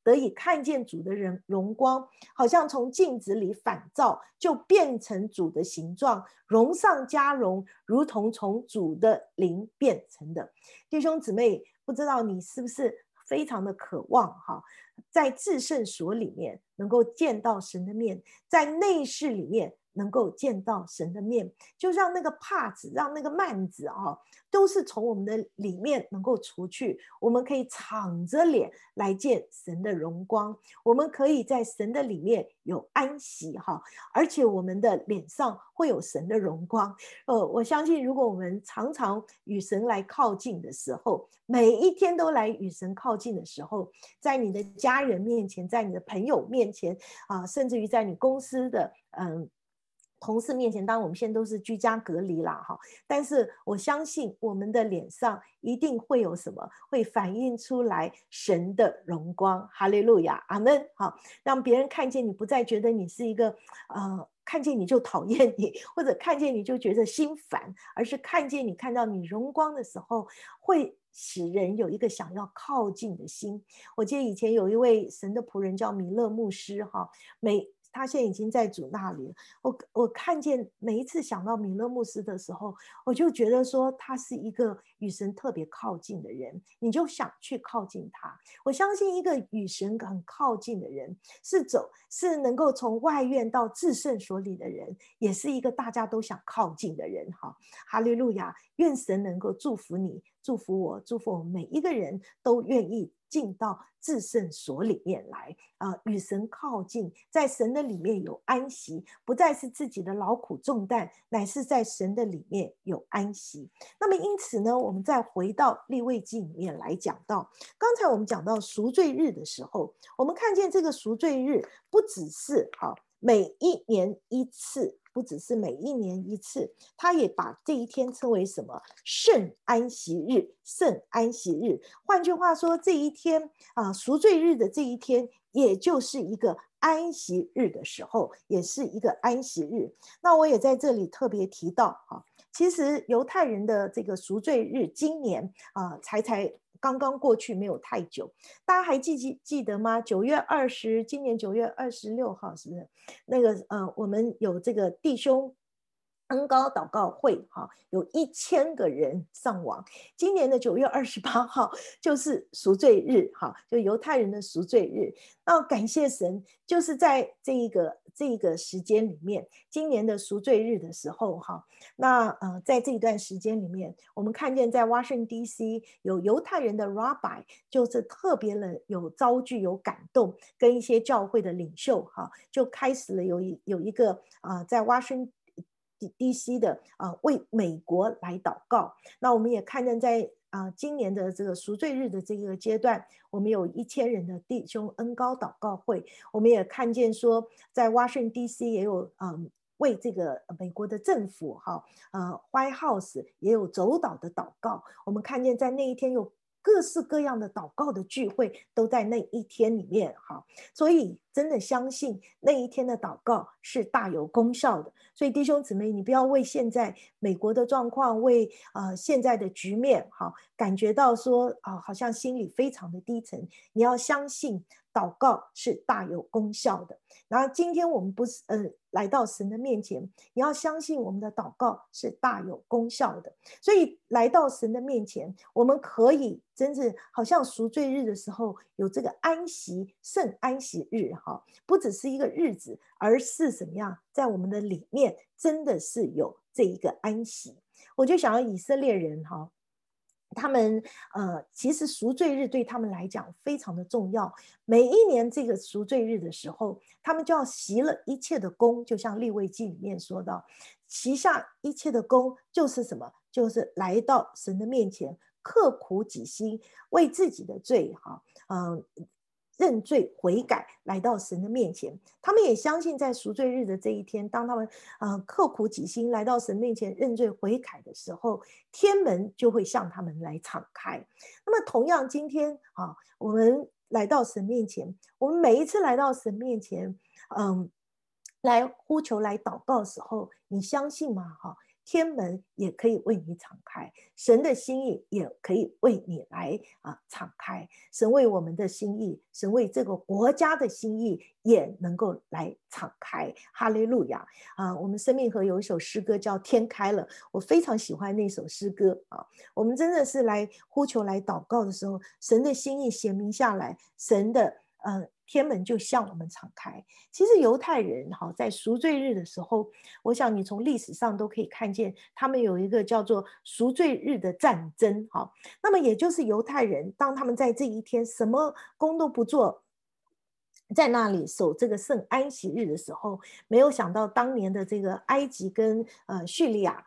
A: 得以看见主的荣光，好像从镜子里反照，就变成主的形状，荣上加荣，如同从主的灵变成的。弟兄姊妹，不知道你是不是非常的渴望在至圣所里面能够见到神的面，在内室里面能够见到神的面，就让那个帕子，让那个幔子都是从我们的里面能够除去，我们可以敞着脸来见神的荣光，我们可以在神的里面有安息而且我们的脸上会有神的荣光。我相信如果我们常常与神来靠近的时候，每一天都来与神靠近的时候，在你的家人面前，在你的朋友面前甚至于在你公司的同事面前，当然我们现在都是居家隔离啦但是我相信我们的脸上一定会有什么，会反映出来神的荣光。哈利路亚，阿们。让别人看见你，不再觉得你是一个看见你就讨厌你，或者看见你就觉得心烦，而是看见你，看到你荣光的时候，会使人有一个想要靠近的心。我记得以前有一位神的仆人叫米勒牧师他现在已经在主那里了。我看见每一次想到米勒牧师的时候，我就觉得说他是一个与神特别靠近的人，你就想去靠近他。我相信一个与神很靠近的人，是能够从外院到至圣所里的人，也是一个大家都想靠近的人哈利路亚，愿神能够祝福你，祝福我，祝福我们每一个人都愿意进到至圣所里面来与神靠近，在神的里面有安息，不再是自己的劳苦重担，乃是在神的里面有安息。那么因此呢，我们再回到利未记里面来讲到，刚才我们讲到赎罪日的时候，我们看见这个赎罪日不只是每一年一次，不只是每一年一次，他也把这一天称为什么？圣安息日，圣安息日。换句话说，这一天赎罪日的这一天，也就是一个安息日的时候，也是一个安息日。那我也在这里特别提到其实犹太人的这个赎罪日，今年才刚刚过去没有太久，大家还记得吗？9月20，今年9月26号是不是？那个我们有这个弟兄恩膏祷告会有1000个人上网。今年的9月28号就是赎罪日就犹太人的赎罪日。那感谢神，就是在这一个时间里面，今年的赎罪日的时候那在这一段时间里面，我们看见在 Washington DC 有犹太人的 Rabbi， 就是特别的有遭拒有感动，跟一些教会的领袖就开始了有一个在 Washington DC 的为美国来祷告。那我们也看见在今年的这个赎罪日的这个阶段，我们有1000人的弟兄恩膏祷告会。我们也看见说在 Washington DC 也有为这个美国的政府White House 也有走祷的祷告。我们看见在那一天有各式各样的祷告的聚会都在那一天里面所以真的相信那一天的祷告是大有功效的。所以弟兄姊妹，你不要为现在美国的状况，为现在的局面感觉到说好像心里非常的低沉。你要相信祷告是大有功效的。然后今天我们不是来到神的面前，你要相信我们的祷告是大有功效的。所以来到神的面前，我们可以真正好像赎罪日的时候有这个安息，圣安息日不只是一个日子，而是怎么样，在我们的里面真的是有这一个安息。我就想要以色列人他们其实赎罪日对他们来讲非常的重要。每一年这个赎罪日的时候，他们就要息了一切的功，就像利未记里面说到，息下一切的功就是什么？就是来到神的面前，刻苦己心，为自己的罪认罪悔改，来到神的面前。他们也相信在赎罪日的这一天，当他们刻苦己心来到神面前认罪悔改的时候，天门就会向他们来敞开。那么同样今天我们来到神面前，我们每一次来到神面前来呼求来祷告的时候，你相信吗天门也可以为你敞开，神的心意也可以为你来敞开。神为我们的心意，神为这个国家的心意也能够来敞开。哈利路亚我们生命河有一首诗歌叫《天开了》，我非常喜欢那首诗歌我们真的是来呼求来祷告的时候，神的心意显明下来，神的天门就向我们敞开。其实犹太人在赎罪日的时候，我想你从历史上都可以看见，他们有一个叫做赎罪日的战争那么也就是犹太人当他们在这一天什么工都不做，在那里守这个圣安息日的时候，没有想到当年的这个埃及跟叙利亚，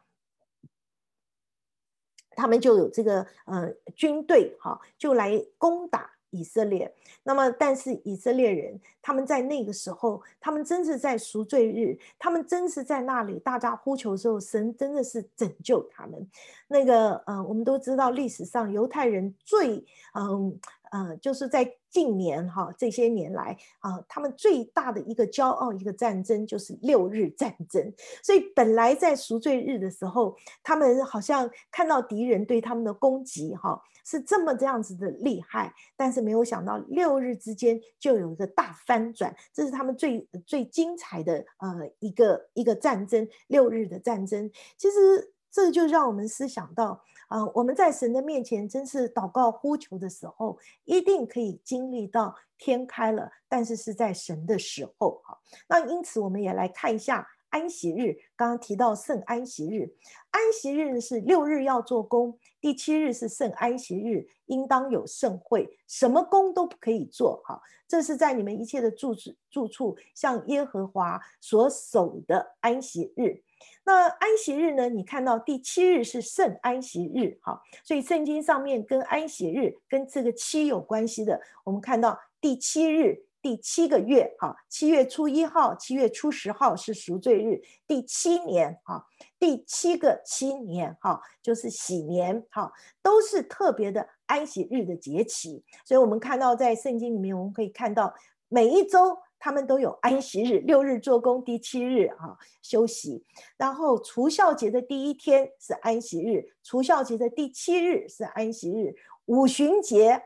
A: 他们就有这个军队就来攻打以色列。那么但是以色列人他们在那个时候，他们真是在赎罪日，他们真是在那里大家呼求的时候，神真的是拯救他们。那个我们都知道历史上犹太人最就是在近年这些年来他们最大的一个骄傲一个战争就是6日战争。所以本来在赎罪日的时候，他们好像看到敌人对他们的攻击是这样子的厉害，但是没有想到6日之间就有一个大翻转，这是他们最精彩的一个战争，6日的战争。其实这就让我们思想到我们在神的面前真是祷告呼求的时候，一定可以经历到天开了，但是是在神的时候那因此我们也来看一下安息日，刚刚提到圣安息日，安息日是6日要做工，第7日是圣安息日，应当有盛会，什么工都不可以做这是在你们一切的住处向耶和华所守的安息日。那安息日呢，你看到第7日是圣安息日所以圣经上面跟安息日跟这个7有关系的，我们看到第7日第7个月7月初1号7月初10号是赎罪日，第7年第7个7年就是喜年都是特别的安息日的节期。所以我们看到在圣经里面，我们可以看到每一周他们都有安息日，6日做工，第7日休息。然后除酵节的第1天是安息日，除酵节的第7日是安息日，五旬节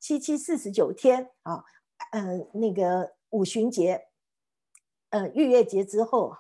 A: 749天那个五旬节逾越节之后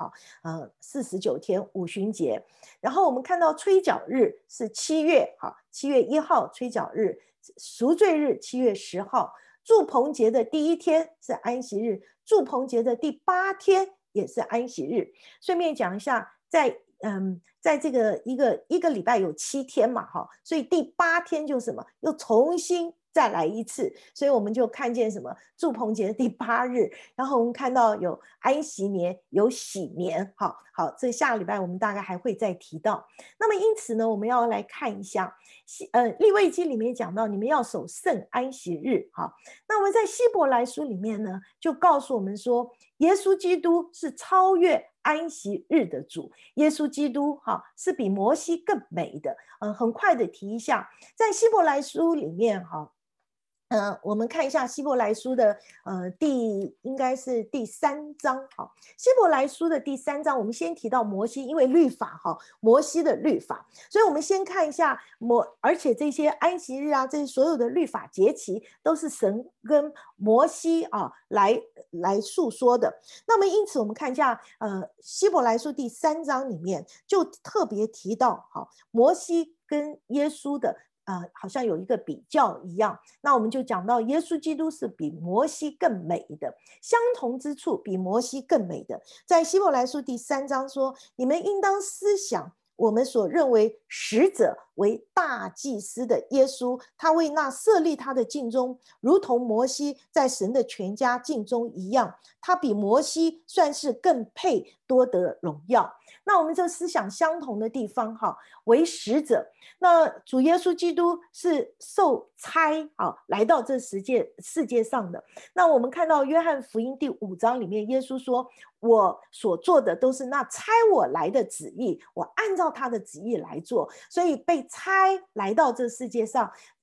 A: 49天五旬节。然后我们看到吹角日是7月7月1号吹角日，赎罪日7月10号，住棚节的第1天是安息日，住棚节的第8天也是安息日。顺便讲一下，在这个一个礼拜有7天嘛所以第8天就什么又重新再来一次，所以我们就看见什么住棚节的第8日，然后我们看到有安息年有喜年好，这下个礼拜我们大概还会再提到。那么因此呢，我们要来看一下利未记里面讲到你们要守圣安息日那我们在希伯来书里面呢就告诉我们说，耶稣基督是超越安息日的主，耶稣基督是比摩西更美的很快的提一下，在希伯来书里面我们看一下希伯来书的应该是第3章希伯来书的第3章，我们先提到摩西，因为律法摩西的律法，所以我们先看一下而且这些安息日这些所有的律法节期都是神跟摩西来述说的。那么因此我们看一下希伯来书第3章里面就特别提到摩西跟耶稣的好像有一个比较一样，那我们就讲到耶稣基督是比摩西更美的，相同之处比摩西更美的。在希伯来书第3章说，你们应当思想我们所认为使者为大祭司的耶稣，他为那设立他的尽忠，如同摩西在神的全家尽忠一样，他比摩西算是更配多得荣耀。那我们就思想相同的地方为使者，那主耶稣基督是受差来到这世界上的。那我们看到约翰福音第5章里面，耶稣说，我所做的都是那差我来的旨意，我按照他的旨意来做，所以被差来到这世界上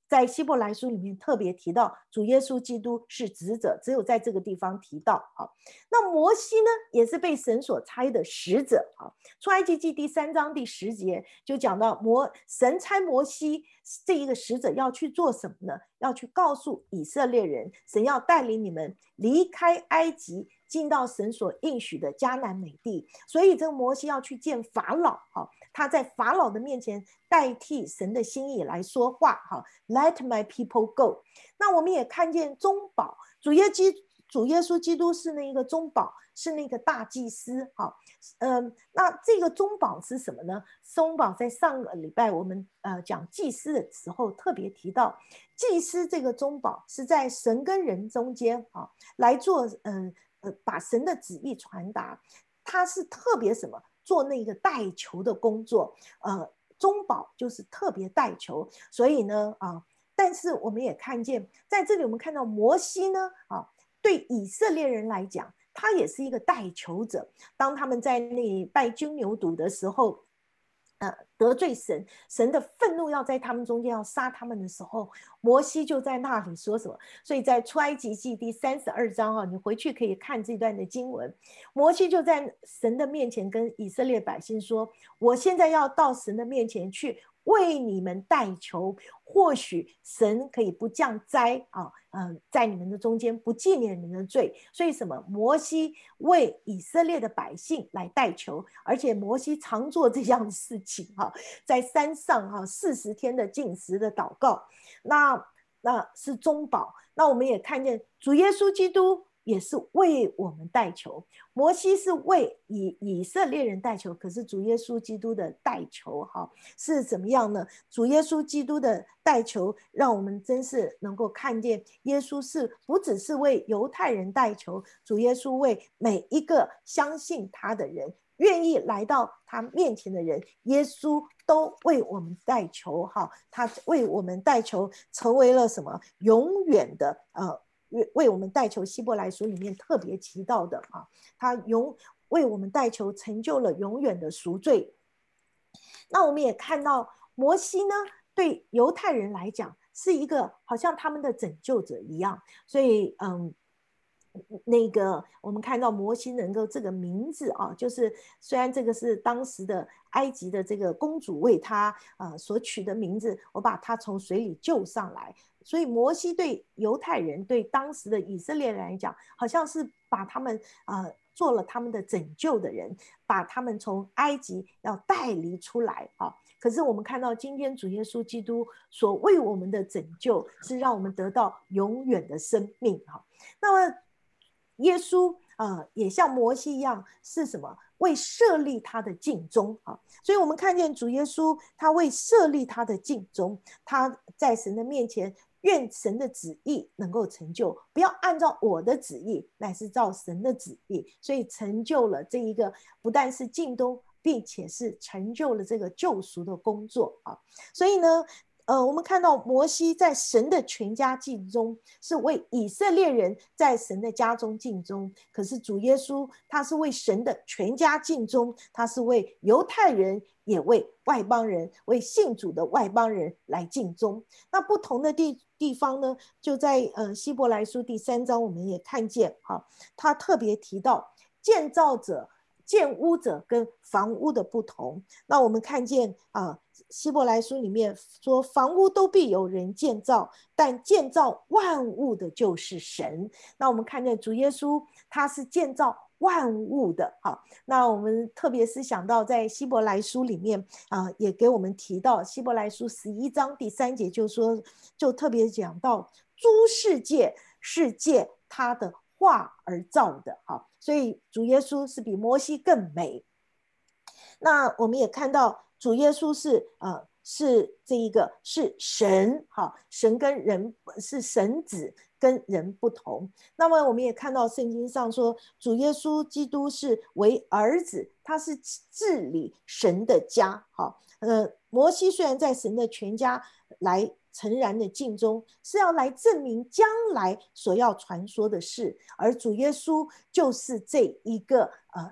A: 在希伯来书里面特别提到主耶稣基督是使者，只有在这个地方提到。好，那摩西呢也是被神所差的使者。好，出埃及记第3章第10节就讲到神差摩西这一个使者要去做什么呢？要去告诉以色列人，神要带领你们离开埃及，进到神所应许的迦南美地。所以这个摩西要去见法老，他在法老的面前代替神的心意来说话。Let my people go。 那我们也看见中保主耶稣基督是那个中保，是那个大祭司。那这个中保是什么呢？中保在上个礼拜我们讲祭司的时候特别提到，祭司这个中保是在神跟人中间来做把神的旨意传达。他是特别什么？做那个代求的工作。中保就是特别代求。所以呢但是我们也看见在这里我们看到摩西呢对以色列人来讲他也是一个代求者。当他们在那里拜金牛犊的时候得罪神，神的愤怒要在他们中间要杀他们的时候，摩西就在那里说什么？所以在出埃及记第32章你回去可以看这段的经文。摩西就在神的面前跟以色列百姓说，我现在要到神的面前去为你们代求，或许神可以不降灾在你们的中间，不纪念你们的罪。所以什么？摩西为以色列的百姓来代求，而且摩西常做这样的事情在山上40天的禁食的祷告。那是中保。那我们也看见主耶稣基督也是为我们代求。摩西是为以色列人代求，可是主耶稣基督的代求是怎么样呢？主耶稣基督的代求让我们真是能够看见耶稣是不只是为犹太人代求，主耶稣为每一个相信他的人，愿意来到他面前的人，耶稣都为我们代求。他为我们代求成为了什么？永远的为我们代求，希伯来书里面特别提到的他为我们代求成就了永远的赎罪。那我们也看到摩西呢对犹太人来讲是一个好像他们的拯救者一样。所以那个我们看到摩西能够这个名字就是虽然这个是当时的埃及的这个公主为他所取的名字，我把他从水里救上来。所以摩西对犹太人，对当时的以色列人来讲，好像是把他们做了他们的拯救的人，把他们从埃及要带离出来可是我们看到今天主耶稣基督所为我们的拯救是让我们得到永远的生命那么耶稣也像摩西一样是什么？为设立他的尽忠所以我们看见主耶稣他为设立他的尽忠，他在神的面前愿神的旨意能够成就，不要按照我的旨意，乃是照神的旨意。所以成就了这一个不但是尽忠，并且是成就了这个救赎的工作所以呢我们看到摩西在神的全家尽忠，是为以色列人在神的家中尽忠。可是主耶稣他是为神的全家尽忠，他是为犹太人也为外邦人，为信主的外邦人来尽忠。那不同的地方呢，就在希伯来书第3章我们也看见他特别提到建造者、建屋者跟房屋的不同。那我们看见希伯来书里面说，房屋都必有人建造，但建造万物的就是神。那我们看见主耶稣他是建造万物的那我们特别是想到在希伯来书里面也给我们提到希伯来书11章第3节就特别讲到诸世界是借他的话而造的所以主耶稣是比摩西更美。那我们也看到主耶稣是这一个是神神跟人是神子跟人不同。那么我们也看到圣经上说主耶稣基督是为儿子，他是治理神的家摩西虽然在神的全家来诚然的尽忠，是要来证明将来所要传说的事，而主耶稣就是这一个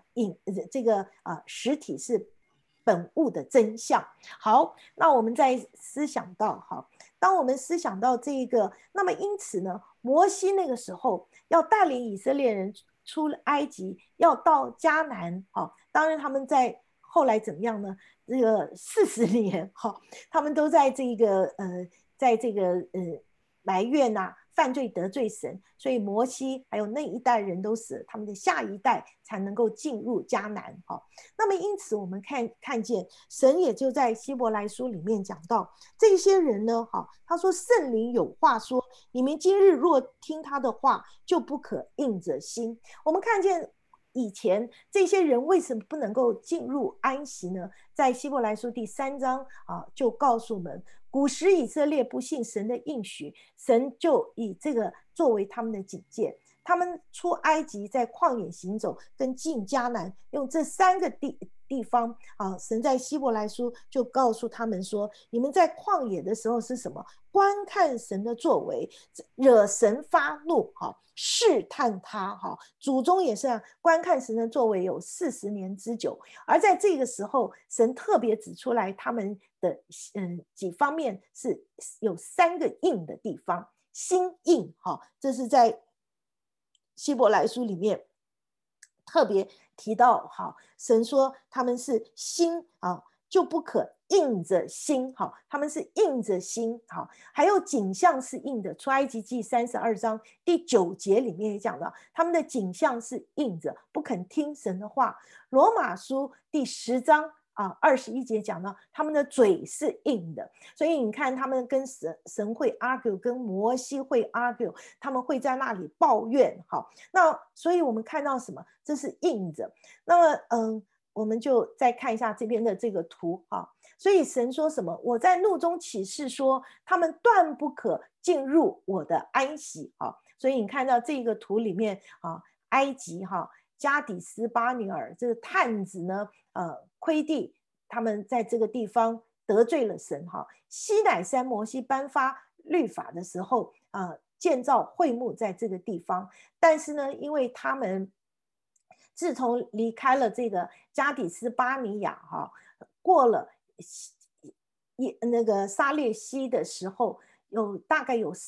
A: 实体，是本物的真相。好，那我们再思想到当我们思想到这个，那么因此呢，摩西那个时候要带领以色列人出埃及，要到迦南，当然他们在后来怎么样呢？这个40年，他们都在这个埋怨啊，犯罪得罪神，所以摩西还有那一代人都死了，他们的下一代才能够进入迦南。那么因此我们看见神也就在希伯来书里面讲到，这些人呢，他说圣灵有话说，你们今日若听他的话，就不可硬着心。我们看见以前这些人为什么不能够进入安息呢？在希伯来书第3章就告诉我们，古时以色列不信神的应许，神就以这个作为他们的警戒。他们出埃及，在旷野行走，跟进迦南，用这3个地方神在希伯来书就告诉他们说，你们在旷野的时候是什么？观看神的作为，惹神发怒，试探他，祖宗也是观看神的作为有40年之久。而在这个时候，神特别指出来他们的几方面是有3个硬的地方，心硬，这是在希伯来书里面特别提到，神说他们是心就不可硬着心，他们是硬着心。还有景象是硬的，出埃及记32章第9节里面也讲到，他们的景象是硬着，不肯听神的话。罗马书第10章21节讲到他们的嘴是硬的，所以你看他们跟神会 argue， 跟摩西会 argue， 他们会在那里抱怨。那所以我们看到什么？这是硬着。那么我们就再看一下这边的这个图。所以神说什么？我在怒中起誓说，他们断不可进入我的安息。所以你看到这个图里面埃及加底斯巴尼尔这个探子呢窥地，他们在这个地方得罪了神。西乃山摩西颁发律法的时候建造会幕在这个地方，但是呢，因为他们自从离开了这个加底斯巴尼亚过了那个撒列西的时候，大概有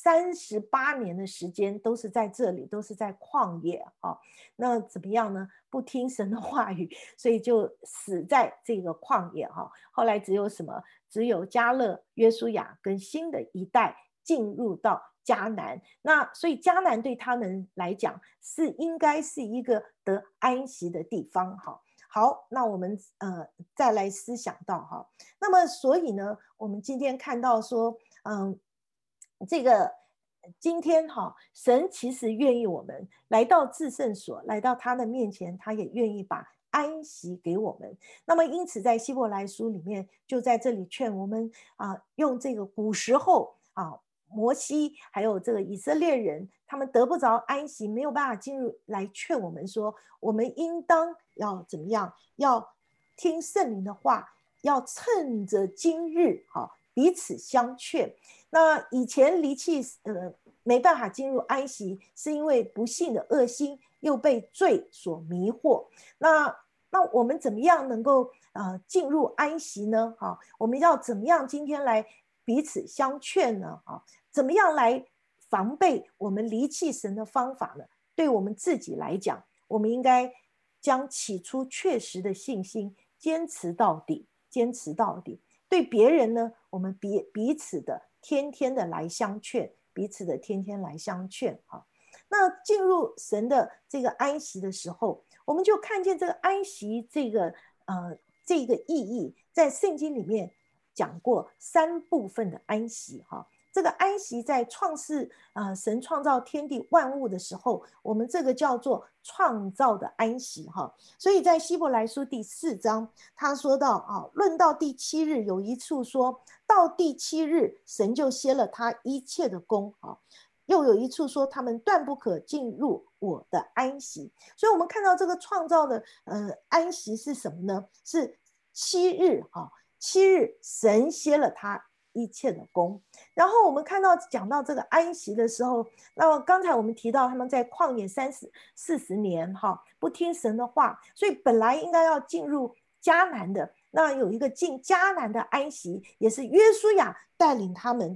A: 38年的时间都是在这里，都是在旷野。那怎么样呢？不听神的话语，所以就死在这个旷野。后来只有什么？只有迦勒、约书亚跟新的一代进入到迦南。那所以迦南对他们来讲应该是一个得安息的地方。好，那我们再来思想到那么所以呢，我们今天看到说这个今天神其实愿意我们来到至圣所，来到他的面前，他也愿意把安息给我们。那么因此在希伯来书里面就在这里劝我们用这个古时候摩西还有这个以色列人他们得不着安息，没有办法进入，来劝我们说，我们应当要怎么样？要听圣灵的话，要趁着今日彼此相劝。那以前离弃没办法进入安息，是因为不幸的恶心又被罪所迷惑。那我们怎么样能够进入安息呢？我们要怎么样今天来彼此相劝呢？怎么样来防备我们离弃神的方法呢？对我们自己来讲，我们应该将起初确实的信心坚持到底，坚持到底。对别人呢，我们彼此的天天的来相劝，彼此的天天来相劝。那进入神的这个安息的时候，我们就看见这个安息这个意义，在圣经里面讲过3部分的安息。这个安息在创世神创造天地万物的时候，我们这个叫做创造的安息。所以在希伯来书第4章他说到论到第7日，有一处说到第7日神就歇了他一切的工。又有一处说他们断不可进入我的安息。所以我们看到这个创造的安息是什么呢？是7日。7日神歇了他一切的工。然后我们看到讲到这个安息的时候，那么刚才我们提到他们在旷野40年不听神的话，所以本来应该要进入迦南的，那有一个进迦南的安息，也是约书亚带领他们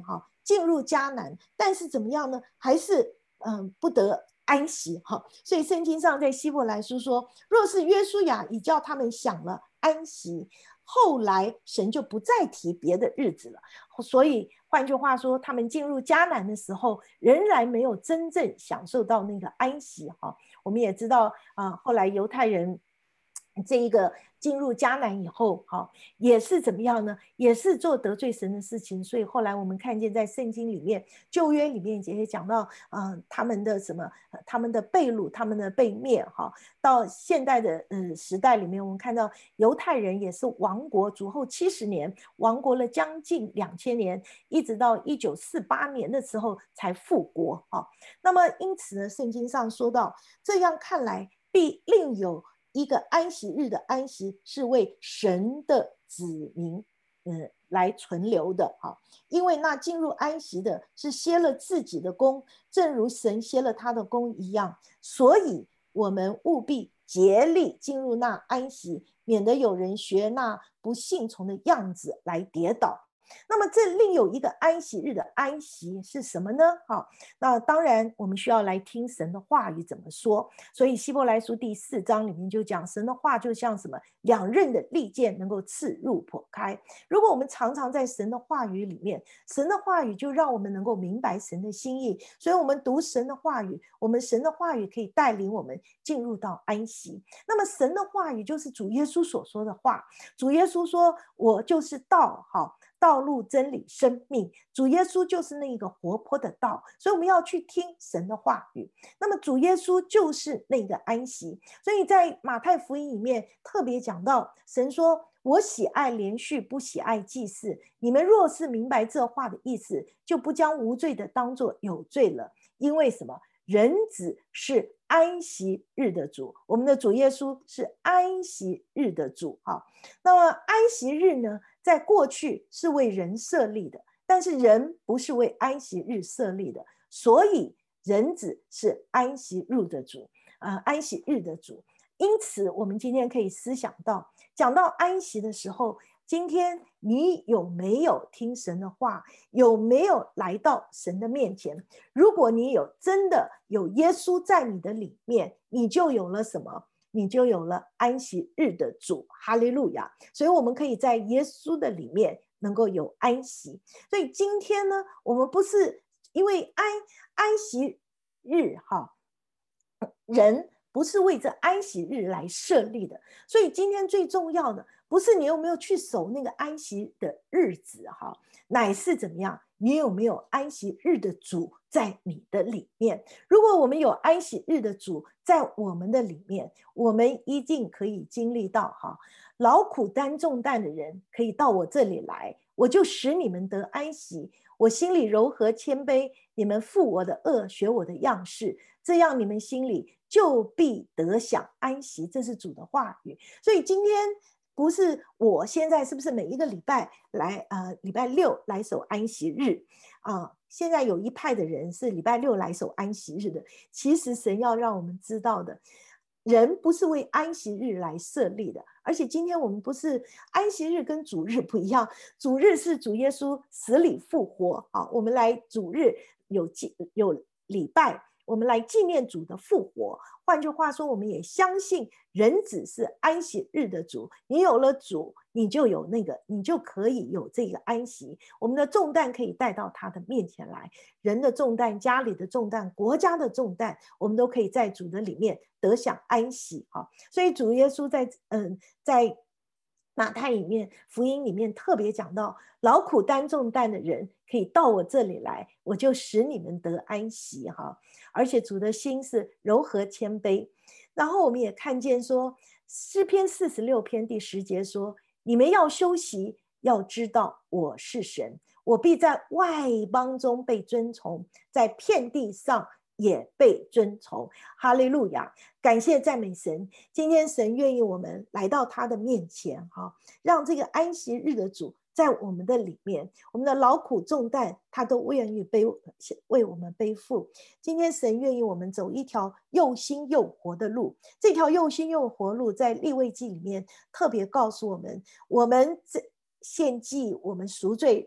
A: 进入迦南，但是怎么样呢？还是不得安息哈。所以圣经上在希伯来书说，若是约书亚已叫他们享了安息，后来神就不再提别的日子了。所以换句话说，他们进入迦南的时候，仍然没有真正享受到那个安息哈。我们也知道后来犹太人这一个进入迦南以后也是怎么样呢？也是做得罪神的事情。所以后来我们看见在圣经里面，旧约里面也讲到他们的什么他们的被掳，他们的被灭到现代的时代里面，我们看到犹太人也是亡国，主后70年亡国了将近2000年，一直到1948年的时候才复国那么因此呢，圣经上说到，这样看来必另有一个安息日的安息，是为神的子民来存留的因为那进入安息的是歇了自己的功，正如神歇了他的功一样，所以我们务必竭力进入那安息，免得有人学那不信从的样子来跌倒。那么这另有一个安息日的安息是什么呢？那当然我们需要来听神的话语怎么说。所以希伯来书第4章里面就讲，神的话就像什么两刃的利剑，能够刺入剖开。如果我们常常在神的话语里面，神的话语就让我们能够明白神的心意。所以我们读神的话语，神的话语可以带领我们进入到安息。那么神的话语就是主耶稣所说的话。主耶稣说，我就是道道路真理生命，主耶稣就是那个活泼的道，所以我们要去听神的话语。那么主耶稣就是那个安息。所以在马太福音里面特别讲到，神说，我喜爱连续，不喜爱祭祀。你们若是明白这话的意思，就不将无罪的当作有罪了。因为什么？人子是安息日的主，我们的主耶稣是安息日的主那么安息日呢，在过去是为人设立的，但是人不是为安息日设立的，所以人子是安息日的主安息日的主。因此我们今天可以思想到，讲到安息的时候，今天你有没有听神的话？有没有来到神的面前？如果你有真的有耶稣在你的里面，你就有了什么？你就有了安息日的主，哈利路亚！所以我们可以在耶稣的里面能够有安息。所以今天呢，我们不是因为安息日人不是为这安息日来设立的，所以今天最重要的不是你有没有去守那个安息的日子乃是怎么样，你有没有安息日的主在你的里面。如果我们有安息日的主在我们的里面，我们一定可以经历到劳苦担重担的人可以到我这里来，我就使你们得安息。我心里柔和谦卑，你们负我的恶，学我的样式，这样你们心里就必得享安息。这是主的话语。所以今天不是我现在是不是每一个礼拜来礼拜六来守安息日现在有一派的人是礼拜六来守安息日的。其实神要让我们知道的，人不是为安息日来设立的。而且今天我们不是安息日，跟主日不一样，主日是主耶稣死里复活我们来主日有礼拜，我们来纪念主的复活。换句话说，我们也相信人子是安息日的主。你有了主，你就有你就可以有这个安息。我们的重担可以带到他的面前来，人的重担、家里的重担、国家的重担，我们都可以在主的里面得享安息所以主耶稣在马太里面福音里面特别讲到，劳苦担重担的人可以到我这里来，我就使你们得安息而且主的心是柔和谦卑。然后我们也看见说，诗篇46篇第10节说，你们要休息，要知道我是神，我必在外邦中被尊崇，在遍地上也被尊崇。哈利路亚！感谢赞美神。今天神愿意我们来到他的面前让这个安息日的主在我们的里面，我们的劳苦重担他都愿意为我们背负。今天神愿意我们走一条又新又活的路。这条又新又活路在利未记里面特别告诉我们，我们献祭，我们赎罪日，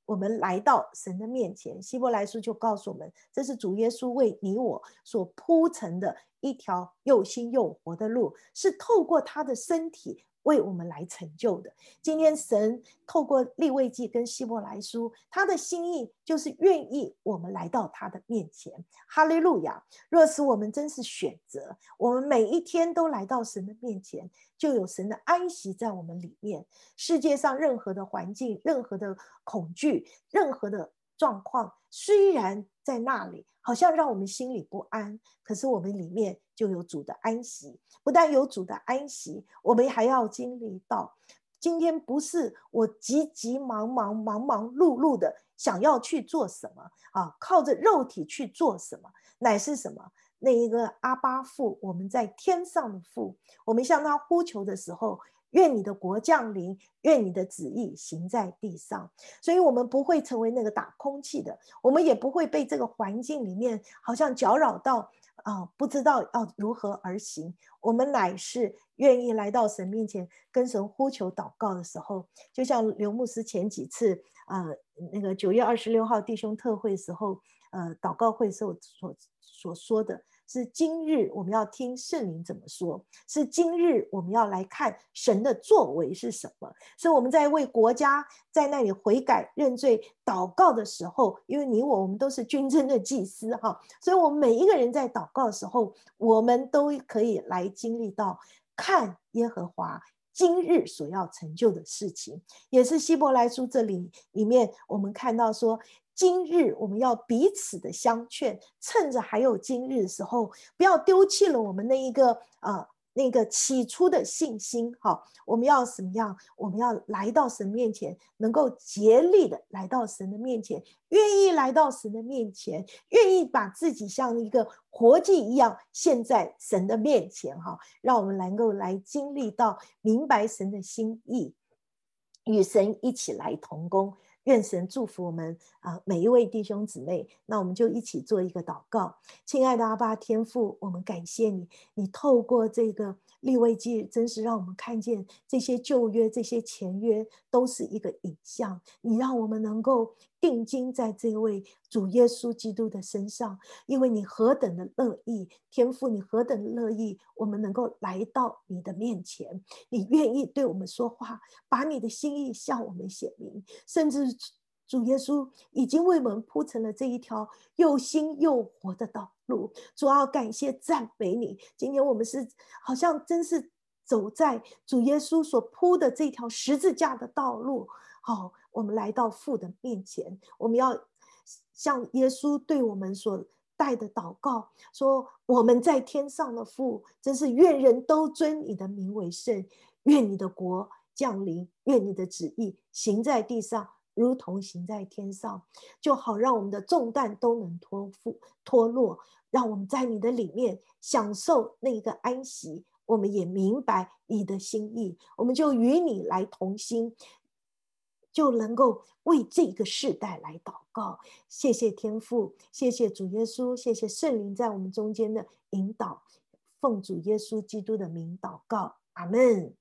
A: 我们来到神的面前。希伯来书就告诉我们，这是主耶稣为你我所铺成的一条又新又活的路，是透过他的身体为我们来成就的。今天神透过利未记跟希伯来书，他的心意就是愿意我们来到他的面前。哈利路亚！若是我们真是选择，我们每一天都来到神的面前，就有神的安息在我们里面。世界上任何的环境，任何的恐惧，任何的状况，虽然在那里好像让我们心里不安，可是我们里面就有主的安息。不但有主的安息，我们还要经历到，今天不是我急急忙忙碌碌的想要去做什么啊，靠着肉体去做什么，乃是什么？那一个阿爸父，我们在天上的父，我们向他呼求的时候，愿你的国降临，愿你的旨意行在地上。所以我们不会成为那个打空气的，我们也不会被这个环境里面好像搅扰到不知道要如何而行。我们乃是愿意来到神面前，跟神呼求祷告的时候，就像刘牧师前几次那个9月26号弟兄特会的时候祷告会时候所说的，是今日我们要听圣灵怎么说，是今日我们要来看神的作为是什么。所以我们在为国家在那里悔改认罪祷告的时候，因为你我们都是军政的祭司哈，所以我们每一个人在祷告的时候，我们都可以来经历到看耶和华今日所要成就的事情。也是希伯来书这里面我们看到说，今日我们要彼此的相劝，趁着还有今日的时候，不要丢弃了我们那个起初的信心。我们要怎么样？我们要来到神面前，能够竭力的来到神的面前，愿意来到神的面前，愿意把自己像一个活祭一样献在神的面前。让我们能够来经历到明白神的心意，与神一起来同工。愿神祝福我们每一位弟兄姊妹。那我们就一起做一个祷告。亲爱的阿爸天父，我们感谢你，你透过这个利未记，真是让我们看见这些旧约这些前约都是一个影像，你让我们能够定睛在这位主耶稣基督的身上，因为你何等的乐意，天父你何等的乐意我们能够来到你的面前，你愿意对我们说话，把你的心意向我们显明，甚至主耶稣已经为我们铺成了这一条又新又活的道路。主要感谢赞美你，今天我们是好像真是走在主耶稣所铺的这条十字架的道路。我们来到父的面前，我们要像耶稣对我们所带的祷告说，我们在天上的父，真是愿人都尊你的名为圣，愿你的国降临，愿你的旨意行在地上如同行在天上，就好让我们的重担都能脱落，让我们在你的里面享受那个安息。我们也明白你的心意，我们就与你来同心，就能够为这个世代来祷告。谢谢天父，谢谢主耶稣，谢谢圣灵在我们中间的引导，奉主耶稣基督的名祷告，阿们。